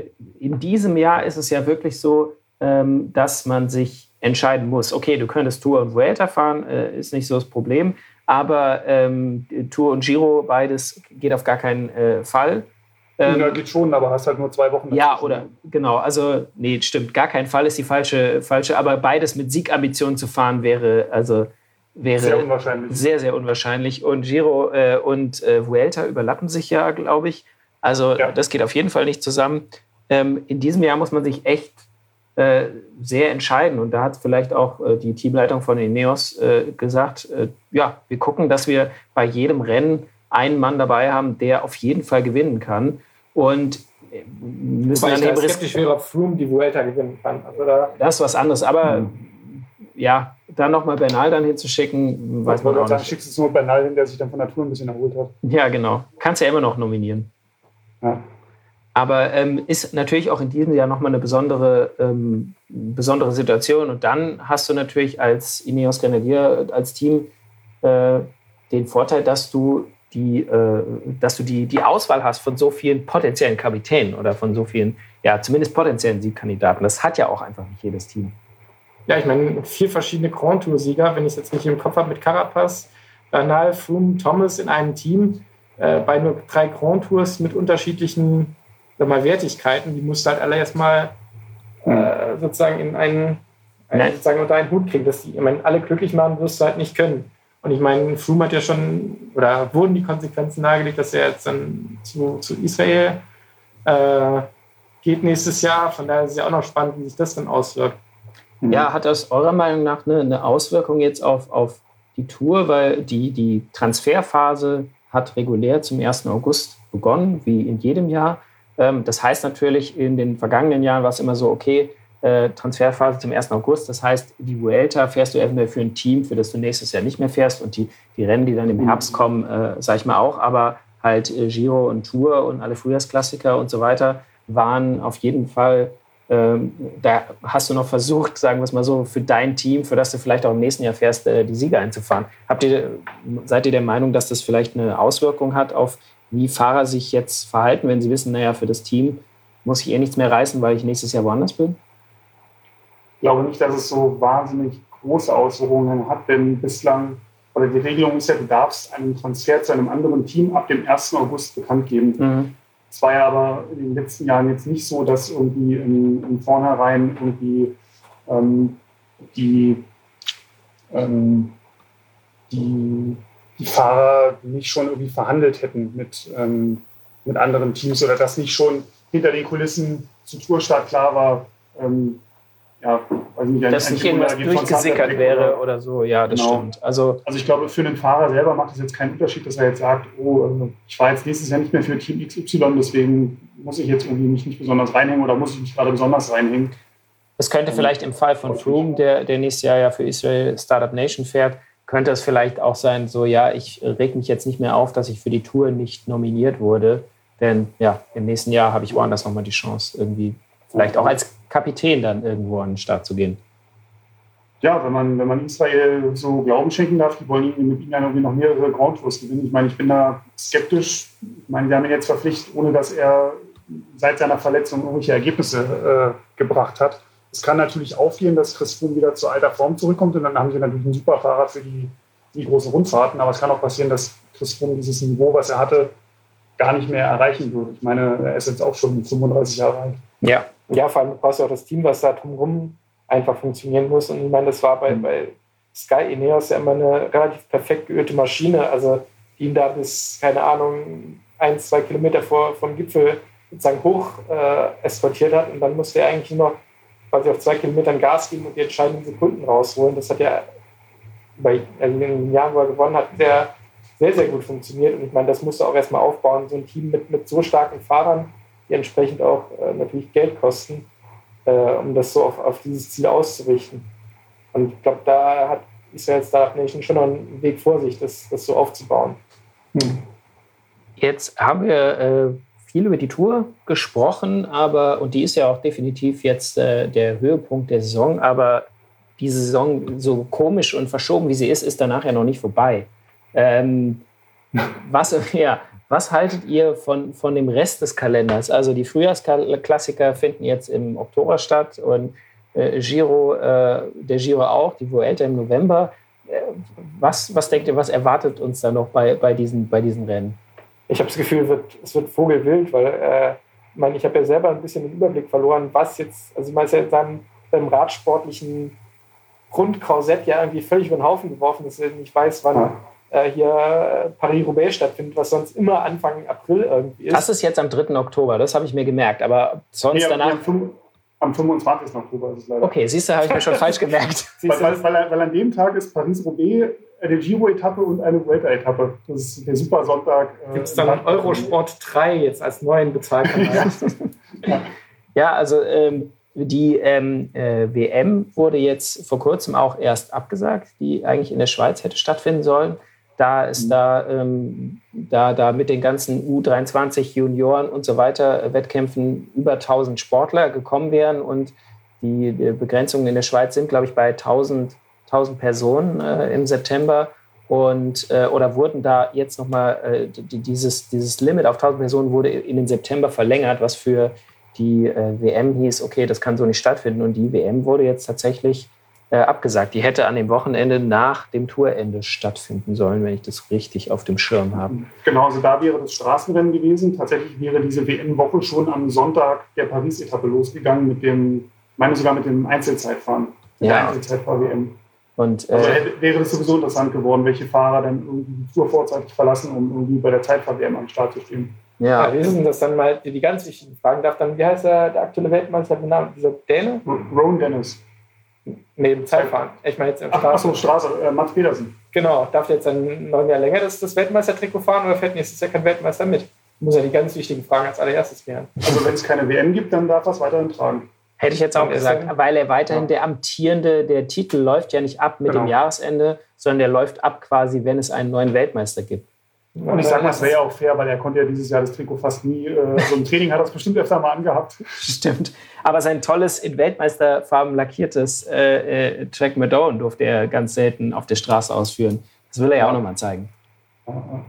in diesem Jahr ist es ja wirklich so, dass man sich entscheiden muss. Okay, du könntest Tour und Vuelta fahren, ist nicht so das Problem, aber ähm, Tour und Giro, beides geht auf gar keinen äh, Fall. Ähm, ja, geht schon, aber hast halt nur zwei Wochen. Ja, oder, genau, also, nee, stimmt, gar kein Fall ist die falsche, falsche, aber beides mit Siegambitionen zu fahren wäre, also, wäre sehr unwahrscheinlich. Sehr, sehr unwahrscheinlich. Und Giro äh, und äh, Vuelta überlappen sich ja, glaube ich. Also ja. Das geht auf jeden Fall nicht zusammen. Ähm, in diesem Jahr muss man sich echt äh, sehr entscheiden. Und da hat vielleicht auch äh, die Teamleitung von Ineos äh, gesagt, äh, ja, wir gucken, dass wir bei jedem Rennen einen Mann dabei haben, der auf jeden Fall gewinnen kann. Und äh, müssen Weil dann ich da skeptisch wäre, ob Froome die Vuelta gewinnen kann. Also da das ist was anderes. Aber mhm. ja, dann nochmal Bernal dann hinzuschicken, weiß man auch sagen, nicht. Schickst du nur Bernal hin, der sich dann von der Tour ein bisschen erholt hat. Ja, genau. Kannst ja immer noch nominieren. Ja. Aber ähm, ist natürlich auch in diesem Jahr nochmal eine besondere, ähm, besondere Situation. Und dann hast du natürlich als Ineos Grenadier, als Team, äh, den Vorteil, dass du, die, äh, dass du die, die Auswahl hast von so vielen potenziellen Kapitänen oder von so vielen, ja, zumindest potenziellen Siegkandidaten. Das hat ja auch einfach nicht jedes Team. Ja, ich meine, vier verschiedene Grand Tour-Sieger, wenn ich es jetzt nicht im Kopf habe, mit Carapaz, Bernal, Froome, Thomas in einem Team. Äh, bei nur drei Grand Tours mit unterschiedlichen mal, Wertigkeiten, die musst du halt alle erstmal äh, sozusagen in einen, einen sozusagen unter einen Hut kriegen. Dass die, ich meine, alle glücklich machen wirst du halt nicht können. Und ich meine, Froome hat ja schon, oder wurden die Konsequenzen nahegelegt, dass er jetzt dann zu, zu Israel äh, geht nächstes Jahr. Von daher ist es ja auch noch spannend, wie sich das dann auswirkt. Ja, hat das eurer Meinung nach eine, eine Auswirkung jetzt auf, auf die Tour? Weil die, die Transferphase hat regulär zum ersten August begonnen, wie in jedem Jahr. Das heißt natürlich, in den vergangenen Jahren war es immer so, okay, Transferphase zum ersten August. Das heißt, die Vuelta fährst du eventuell für ein Team, für das du nächstes Jahr nicht mehr fährst. Und die, die Rennen, die dann im Herbst kommen, äh, sage ich mal auch. Aber halt äh, Giro und Tour und alle Frühjahrsklassiker und so weiter waren auf jeden Fall, ähm, da hast du noch versucht, sagen wir es mal so, für dein Team, für das du vielleicht auch im nächsten Jahr fährst, äh, die Sieger einzufahren. Habt ihr, seid ihr der Meinung, dass das vielleicht eine Auswirkung hat auf wie Fahrer sich jetzt verhalten, wenn sie wissen, naja, für das Team muss ich eh nichts mehr reißen, weil ich nächstes Jahr woanders bin? Ich glaube nicht, dass es so wahnsinnig große Auswirkungen hat, denn bislang, oder die Regelung ist ja, du darfst einen Transfer zu einem anderen Team ab dem ersten August bekannt geben. Mhm. Es war ja aber in den letzten Jahren jetzt nicht so, dass irgendwie in, in vornherein irgendwie ähm, die, ähm, die die Fahrer nicht schon irgendwie verhandelt hätten mit, ähm, mit anderen Teams oder dass nicht schon hinter den Kulissen zu Tourstart klar war, ähm, ja, weiß nicht, dass nicht irgendwas durchgesickert wäre oder, oder so, ja, das genau. Stimmt. Also, also ich glaube, für den Fahrer selber macht es jetzt keinen Unterschied, dass er jetzt sagt, oh, ich fahre jetzt nächstes Jahr nicht mehr für Team X Y, deswegen muss ich jetzt irgendwie mich nicht besonders reinhängen oder muss ich mich gerade besonders reinhängen. Es könnte vielleicht im Fall von Froome, der, der nächstes Jahr ja für Israel Startup Nation fährt, könnte es vielleicht auch sein, so, ja, ich reg mich jetzt nicht mehr auf, dass ich für die Tour nicht nominiert wurde. Denn ja, im nächsten Jahr habe ich woanders nochmal die Chance, irgendwie vielleicht auch als Kapitän dann irgendwo an den Start zu gehen. Ja, wenn man, wenn man Israel so Glauben schenken darf, die wollen mit ihm ja irgendwie noch mehrere Grand Tours gewinnen. Ich meine, ich bin da skeptisch. Ich meine, wir haben ihn jetzt verpflichtet, ohne dass er seit seiner Verletzung irgendwelche Ergebnisse äh, gebracht hat. Es kann natürlich aufgehen, dass Chris Froome wieder zu alter Form zurückkommt und dann haben sie natürlich einen super Fahrer für die, die großen Rundfahrten. Aber es kann auch passieren, dass Chris Froome dieses Niveau, was er hatte, gar nicht mehr erreichen würde. Ich meine, er ist jetzt auch schon fünfunddreißig Jahre alt. Ja, ja, vor allem brauchst du auch das Team, was da drumherum einfach funktionieren muss. Und ich meine, das war bei, mhm. bei Sky Ineos ja immer eine relativ perfekt geölte Maschine. Also die ihn da bis, keine Ahnung, ein, zwei Kilometer vor, vom Gipfel sozusagen hoch äh, eskortiert hat. Und dann musste er eigentlich nur noch quasi auf zwei Kilometern Gas geben und die entscheidenden Sekunden rausholen. Das hat ja bei, also in den Jahren, wo er gewonnen hat, sehr, sehr, sehr gut funktioniert. Und ich meine, das musst du auch erstmal aufbauen. So ein Team mit, mit so starken Fahrern, die entsprechend auch äh, natürlich Geld kosten, äh, um das so auf, auf dieses Ziel auszurichten. Und ich glaube, da hat Israel Startup Nation schon noch einen Weg vor sich, das, das so aufzubauen. Hm. Jetzt haben wir äh, viel über die Tour gesprochen, aber, und die ist ja auch definitiv jetzt äh, der Höhepunkt der Saison, aber diese Saison, so komisch und verschoben wie sie ist, ist danach ja noch nicht vorbei. Ähm, was, ja, was haltet ihr von, von dem Rest des Kalenders? Also die Frühjahrsklassiker finden jetzt im Oktober statt und äh, Giro, äh, der Giro auch, die Vuelta im November. Äh, was, was denkt ihr, was erwartet uns da noch bei, bei, diesen, bei diesen Rennen? Ich habe das Gefühl, es wird, es wird vogelwild, weil äh, ich, mein, ich habe ja selber ein bisschen den Überblick verloren, was jetzt, also ich meine, es ist ja in seinem, seinem radsportlichen Grundkorsett ja irgendwie völlig über den Haufen geworfen, dass er nicht weiß, wann äh, hier Paris-Roubaix stattfindet, was sonst immer Anfang April irgendwie ist. Das ist jetzt am dritten Oktober, das habe ich mir gemerkt, aber sonst nee, danach... Am, am fünfundzwanzigsten Oktober ist es leider. Okay, siehst du, habe ich mir schon falsch gemerkt. weil, weil, weil, weil an dem Tag ist Paris-Roubaix eine Giro-Etappe und eine Vuelta-Etappe. Das ist der Super Sonntag. Äh, Gibt es dann Eurosport drei jetzt als neuen Bezahlkanal? ja. ja, also ähm, die ähm, äh, W M wurde jetzt vor kurzem auch erst abgesagt, die eigentlich in der Schweiz hätte stattfinden sollen. Da ist mhm. da, ähm, da, da mit den ganzen U dreiundzwanzig Junioren und so weiter äh, Wettkämpfen über tausend Sportler gekommen wären und die, die Begrenzungen in der Schweiz sind, glaube ich, bei tausend Personen äh, im September und äh, oder wurden da jetzt nochmal äh, dieses, dieses Limit auf tausend Personen wurde in den September verlängert, was für die äh, W M hieß, okay, das kann so nicht stattfinden und die W M wurde jetzt tatsächlich äh, abgesagt. Die hätte an dem Wochenende nach dem Tourende stattfinden sollen, wenn ich das richtig auf dem Schirm habe. Genau, also da wäre das Straßenrennen gewesen. Tatsächlich wäre diese W M-Woche schon am Sonntag der Paris-Etappe losgegangen mit dem, ich meine sogar mit dem Einzelzeitfahren. Mit ja. der Einzelzeitfahr-W M. Und, äh, also hätte, wäre es sowieso interessant geworden, welche Fahrer dann irgendwie die Tour vorzeitig verlassen, um irgendwie bei der Zeitfahr-W M am Start zu stehen. Ja, ja, wie ist denn das dann mal, die ganz wichtigen Fragen darf dann, wie heißt der, der aktuelle Weltmeister, mit Namen, dieser Däne? Rowan Dennis. Nee, im Zeitfahren. Ich meine jetzt im Ach, ach so, Straße, äh, Mats Pedersen. Genau, darf der jetzt ein neun Jahr länger das, das Weltmeistertrikot fahren oder fährt nächstes Jahr kein Weltmeister mit? Muss ja die ganz wichtigen Fragen als allererstes klären. Also wenn es keine W M gibt, dann darf er es weiterhin tragen. Hätte ich jetzt auch gesagt, weil er weiterhin ja. der amtierende, der Titel läuft ja nicht ab mit genau. dem Jahresende, sondern der läuft ab quasi, wenn es einen neuen Weltmeister gibt. Und ich sage mal, es wäre ja auch fair, weil er konnte ja dieses Jahr das Trikot fast nie, äh, so im Training hat er es bestimmt öfter mal angehabt. Stimmt, aber sein tolles, in Weltmeisterfarben lackiertes äh, äh, Track Madone durfte er ganz selten auf der Straße ausführen. Das will er ja, ja auch nochmal zeigen. Ja.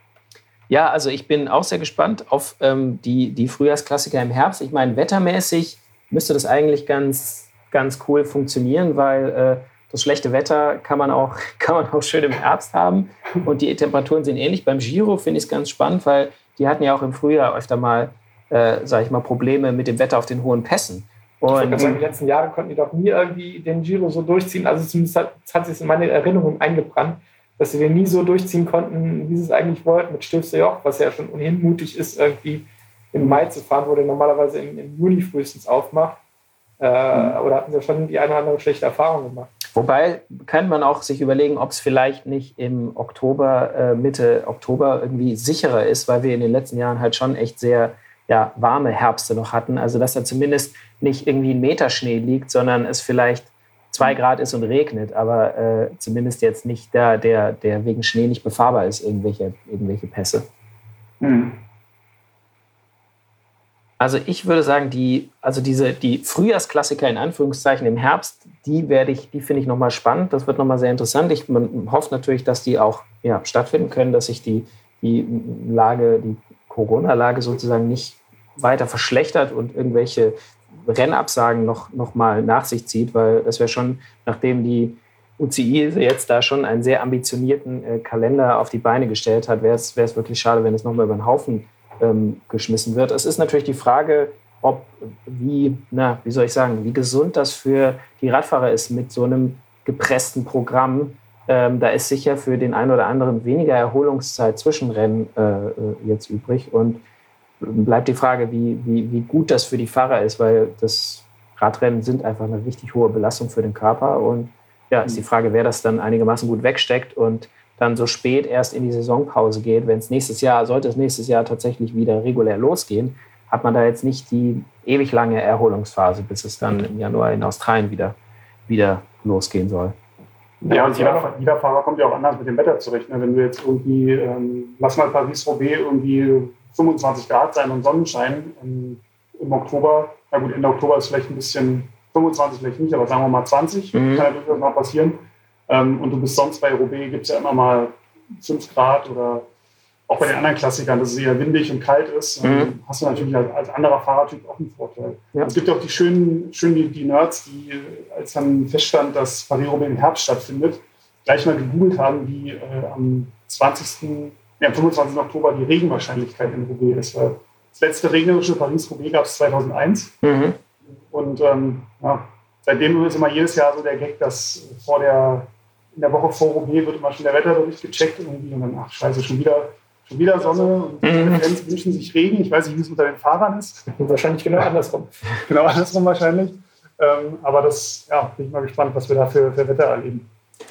ja, also ich bin auch sehr gespannt auf ähm, die, die Frühjahrsklassiker im Herbst. Ich meine, wettermäßig müsste das eigentlich ganz, ganz cool funktionieren, weil äh, das schlechte Wetter kann man, auch, kann man auch schön im Herbst haben und die Temperaturen sind ähnlich. Beim Giro finde ich es ganz spannend, weil die hatten ja auch im Frühjahr öfter mal, äh, sag ich mal, Probleme mit dem Wetter auf den hohen Pässen. Und ich sagen, die letzten Jahre konnten die doch nie irgendwie den Giro so durchziehen, also zumindest hat, hat sich in meine Erinnerung eingebrannt, dass sie den nie so durchziehen konnten, wie sie es eigentlich wollten, mit Stilfse Joch, was ja schon ohnehin mutig ist, irgendwie im Mai zu fahren, wo der normalerweise im, im Juni frühestens aufmacht. Äh, mhm. Oder hatten sie schon die eine oder andere schlechte Erfahrung gemacht? Wobei kann man auch sich überlegen, ob es vielleicht nicht im Oktober, äh, Mitte Oktober irgendwie sicherer ist, weil wir in den letzten Jahren halt schon echt sehr ja, warme Herbste noch hatten. Also dass da zumindest nicht irgendwie ein Meter Schnee liegt, sondern es vielleicht zwei Grad ist und regnet, aber äh, zumindest jetzt nicht der, der, der wegen Schnee nicht befahrbar ist, irgendwelche, irgendwelche Pässe. Mhm. Also ich würde sagen, die, also diese, die Frühjahrsklassiker in Anführungszeichen im Herbst, die werde ich, die finde ich nochmal spannend. Das wird nochmal sehr interessant. Ich, man hofft natürlich, dass die auch ja, stattfinden können, dass sich die, die Lage, die Corona-Lage sozusagen nicht weiter verschlechtert und irgendwelche Rennabsagen noch, noch mal nach sich zieht, weil das wäre schon, nachdem die U C I jetzt da schon einen sehr ambitionierten äh, Kalender auf die Beine gestellt hat, wäre es wirklich schade, wenn es nochmal über den Haufen ähm, geschmissen wird. Es ist natürlich die Frage, ob, wie, na, wie soll ich sagen, wie gesund das für die Radfahrer ist mit so einem gepressten Programm. Ähm, da ist sicher für den einen oder anderen weniger Erholungszeit zwischen Rennen äh, jetzt übrig. Und bleibt die Frage, wie, wie, wie gut das für die Fahrer ist, weil das Radrennen sind einfach eine richtig hohe Belastung für den Körper. Und ja, ist die Frage, wer das dann einigermaßen gut wegsteckt und dann so spät erst in die Saisonpause geht. Wenn es nächstes Jahr, sollte es nächstes Jahr tatsächlich wieder regulär losgehen, hat man da jetzt nicht die ewig lange Erholungsphase, bis es dann im Januar in Australien wieder, wieder losgehen soll. Ja, und jeder, jeder Fahrer kommt ja auch anders mit dem Wetter zurecht. Ne? Wenn du jetzt irgendwie, ähm, lass mal Paris-Roubaix irgendwie fünfundzwanzig Grad sein und Sonnenschein im, im Oktober, na gut, Ende Oktober ist vielleicht ein bisschen, fünfundzwanzig vielleicht nicht, aber sagen wir mal zwanzig, mhm. kann ja durchaus mal passieren. Ähm, und du bist sonst bei Roubaix, gibt es ja immer mal fünf Grad oder auch bei den anderen Klassikern, dass es eher windig und kalt ist, mhm. hast du natürlich als, als anderer Fahrertyp auch einen Vorteil. Ja. Es gibt ja auch die schönen, schönen die, die Nerds, die, als dann feststand, dass Paris-Roubaix im Herbst stattfindet, gleich mal gegoogelt haben, wie äh, am zwanzigsten Ja, am fünfundzwanzigsten Oktober die Regenwahrscheinlichkeit in Roubaix ist. Das letzte regnerische Paris-Roubaix gab es zweitausendeins. Mhm. Und ähm, ja, seitdem ist immer jedes Jahr so der Gag, dass vor der, in der Woche vor Roubaix wird immer schon der Wetterbericht gecheckt irgendwie und dann, ach scheiße, schon wieder, schon wieder Sonne und die mhm. Fans wünschen sich Regen. Ich weiß nicht, wie es unter den Fahrern ist. Wahrscheinlich genau andersrum. Genau andersrum wahrscheinlich. Ähm, aber das, ja, bin ich mal gespannt, was wir da für, für Wetter erleben.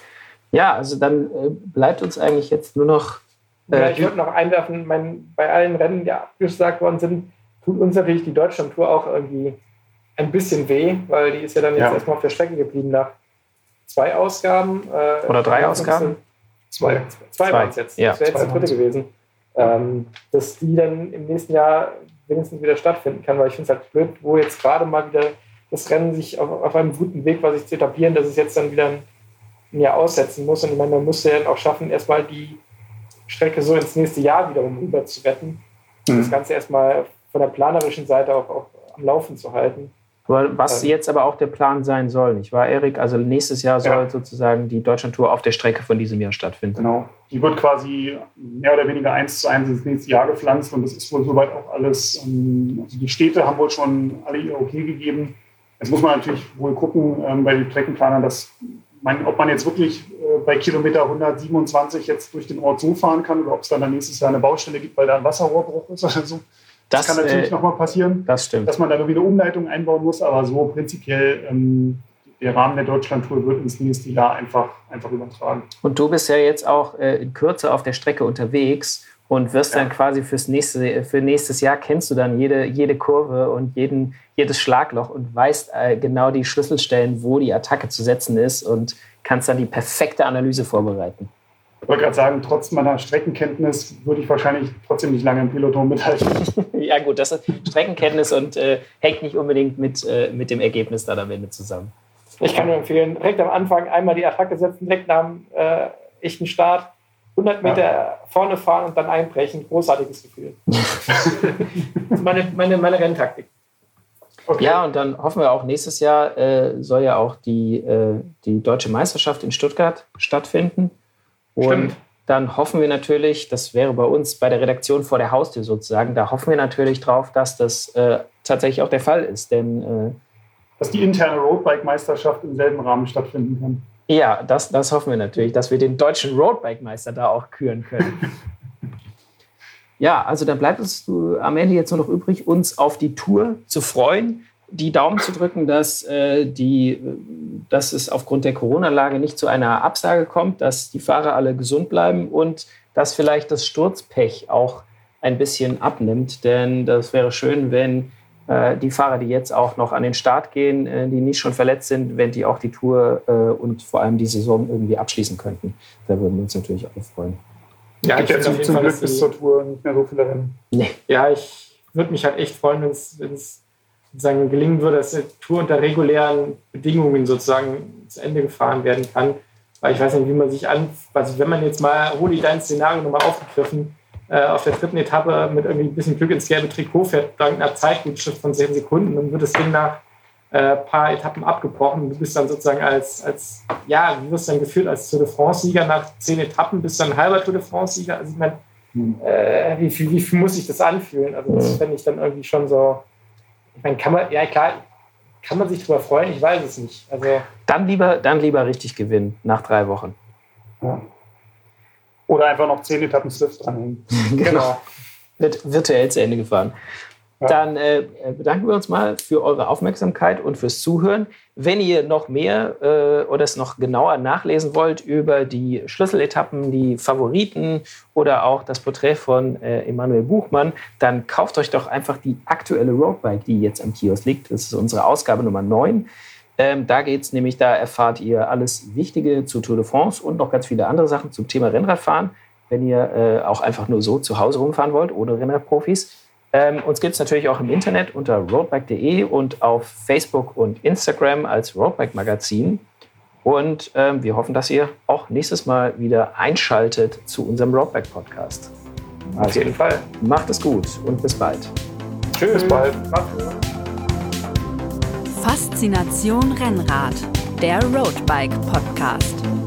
Ja, also dann äh, bleibt uns eigentlich jetzt nur noch Ja, ich würde noch einwerfen, mein, bei allen Rennen, die abgesagt worden sind, tut uns natürlich die Deutschland-Tour auch irgendwie ein bisschen weh, weil die ist ja dann jetzt ja. erstmal auf der Strecke geblieben nach zwei Ausgaben. Äh, Oder drei Ausgaben? Zwei. Zwei, zwei. waren es jetzt. Ja. Das wäre jetzt die dritte gewesen. Ähm, dass die dann im nächsten Jahr wenigstens wieder stattfinden kann, weil ich finde es halt blöd, wo jetzt gerade mal wieder das Rennen sich auf, auf einem guten Weg war, sich zu etablieren, dass es jetzt dann wieder ein, ein Jahr aussetzen muss. Und ich meine, man müsste ja dann auch schaffen, erstmal die Strecke so ins nächste Jahr wiederum rüber zu retten. Mhm. Das Ganze erstmal von der planerischen Seite auch, auch am Laufen zu halten. Aber was also, jetzt aber auch der Plan sein soll, nicht wahr, Erik? Also nächstes Jahr soll ja. sozusagen die Deutschlandtour auf der Strecke von diesem Jahr stattfinden. Genau. Die wird quasi mehr oder weniger eins zu eins ins nächste Jahr gepflanzt und das ist wohl soweit auch alles. Also die Städte haben wohl schon alle ihr Okay gegeben. Jetzt muss man natürlich wohl gucken ähm, bei den Streckenplanern, dass man, ob man jetzt wirklich äh, bei Kilometer hundertsiebenundzwanzig jetzt durch den Ort so fahren kann oder ob es dann, dann nächstes Jahr eine Baustelle gibt, weil da ein Wasserrohrbruch ist oder so. Das, das kann natürlich äh, nochmal passieren, das stimmt. Dass man da irgendwie eine Umleitung einbauen muss, aber so prinzipiell ähm, der Rahmen der Deutschlandtour wird ins nächste Jahr einfach, einfach übertragen. Und du bist ja jetzt auch äh, in Kürze auf der Strecke unterwegs und wirst ja. dann quasi fürs nächste, für nächstes Jahr kennst du dann jede, jede Kurve und jeden, jedes Schlagloch und weißt äh, genau die Schlüsselstellen, wo die Attacke zu setzen ist und kannst dann die perfekte Analyse vorbereiten. Ich wollte gerade sagen, trotz meiner Streckenkenntnis würde ich wahrscheinlich trotzdem nicht lange im Peloton mithalten. Ja gut, das ist Streckenkenntnis und äh, hängt nicht unbedingt mit, äh, mit dem Ergebnis dann am Ende zusammen. Ich kann nur empfehlen, direkt am Anfang einmal die Attacke setzen, direkt nach dem äh, echten Start, hundert Meter ja. vorne fahren und dann einbrechen. Großartiges Gefühl. Das ist meine, meine, meine Renntaktik. Okay. Ja, und dann hoffen wir auch, nächstes Jahr äh, soll ja auch die, äh, die Deutsche Meisterschaft in Stuttgart stattfinden. Und Stimmt. dann hoffen wir natürlich, das wäre bei uns bei der Redaktion vor der Haustür sozusagen, da hoffen wir natürlich drauf, dass das äh, tatsächlich auch der Fall ist. Denn, äh, dass die interne Roadbike-Meisterschaft im selben Rahmen stattfinden kann. Ja, das, das hoffen wir natürlich, dass wir den deutschen Roadbike-Meister da auch küren können. Ja, also da bleibt uns am Ende jetzt nur noch übrig, uns auf die Tour zu freuen, die Daumen zu drücken, dass, äh, die, dass es aufgrund der Corona-Lage nicht zu einer Absage kommt, dass die Fahrer alle gesund bleiben und dass vielleicht das Sturzpech auch ein bisschen abnimmt. Denn das wäre schön, wenn äh, die Fahrer, die jetzt auch noch an den Start gehen, äh, die nicht schon verletzt sind, wenn die auch die Tour äh, und vor allem die Saison irgendwie abschließen könnten. Da würden wir uns natürlich auch freuen. Ja, ich hätte zum Glück bis zur Tour nicht mehr so viele Rennen. Nee. Ja, ich würde mich halt echt freuen, wenn es sozusagen gelingen würde, dass die Tour unter regulären Bedingungen sozusagen zu Ende gefahren werden kann. Weil ich weiß nicht, wie man sich an, also wenn man jetzt mal, Rudi, dein Szenario nochmal aufgegriffen, äh, auf der dritten Etappe mit irgendwie ein bisschen Glück ins gelbe Trikot fährt, dank einer Zeitgutschrift von zehn Sekunden, dann wird das Ding nach ein äh, paar Etappen abgebrochen. Du bist dann sozusagen als, als ja, wie wirst du dann geführt als Tour de France-Sieger nach zehn Etappen, bist dann ein halber Tour de France-Sieger. Also ich meine, hm. äh, wie, wie, wie viel muss sich das anfühlen? Also das fände ich dann irgendwie schon so, ich meine, kann man, ja klar, kann man sich drüber freuen? Ich weiß es nicht. Also dann lieber, dann lieber richtig gewinnen nach drei Wochen. Ja. Oder einfach noch zehn Etappen Swift dranhängen. Genau. Wird virtuell zu Ende gefahren. Ja. Dann äh, bedanken wir uns mal für eure Aufmerksamkeit und fürs Zuhören. Wenn ihr noch mehr äh, oder es noch genauer nachlesen wollt über die Schlüsseletappen, die Favoriten oder auch das Porträt von äh, Emanuel Buchmann, dann kauft euch doch einfach die aktuelle Roadbike, die jetzt am Kiosk liegt. Das ist unsere Ausgabe Nummer neun. Ähm, da geht's nämlich, da erfahrt ihr alles Wichtige zu Tour de France und noch ganz viele andere Sachen zum Thema Rennradfahren, wenn ihr äh, auch einfach nur so zu Hause rumfahren wollt, ohne Rennradprofis. Ähm, uns gibt es natürlich auch im Internet unter roadbike punkt de und auf Facebook und Instagram als Roadbike Magazin. Und ähm, wir hoffen, dass ihr auch nächstes Mal wieder einschaltet zu unserem Roadbike Podcast. Also, auf jeden Fall. Macht es gut und bis bald. Tschüss. Bis bald. Faszination Rennrad, der Roadbike Podcast.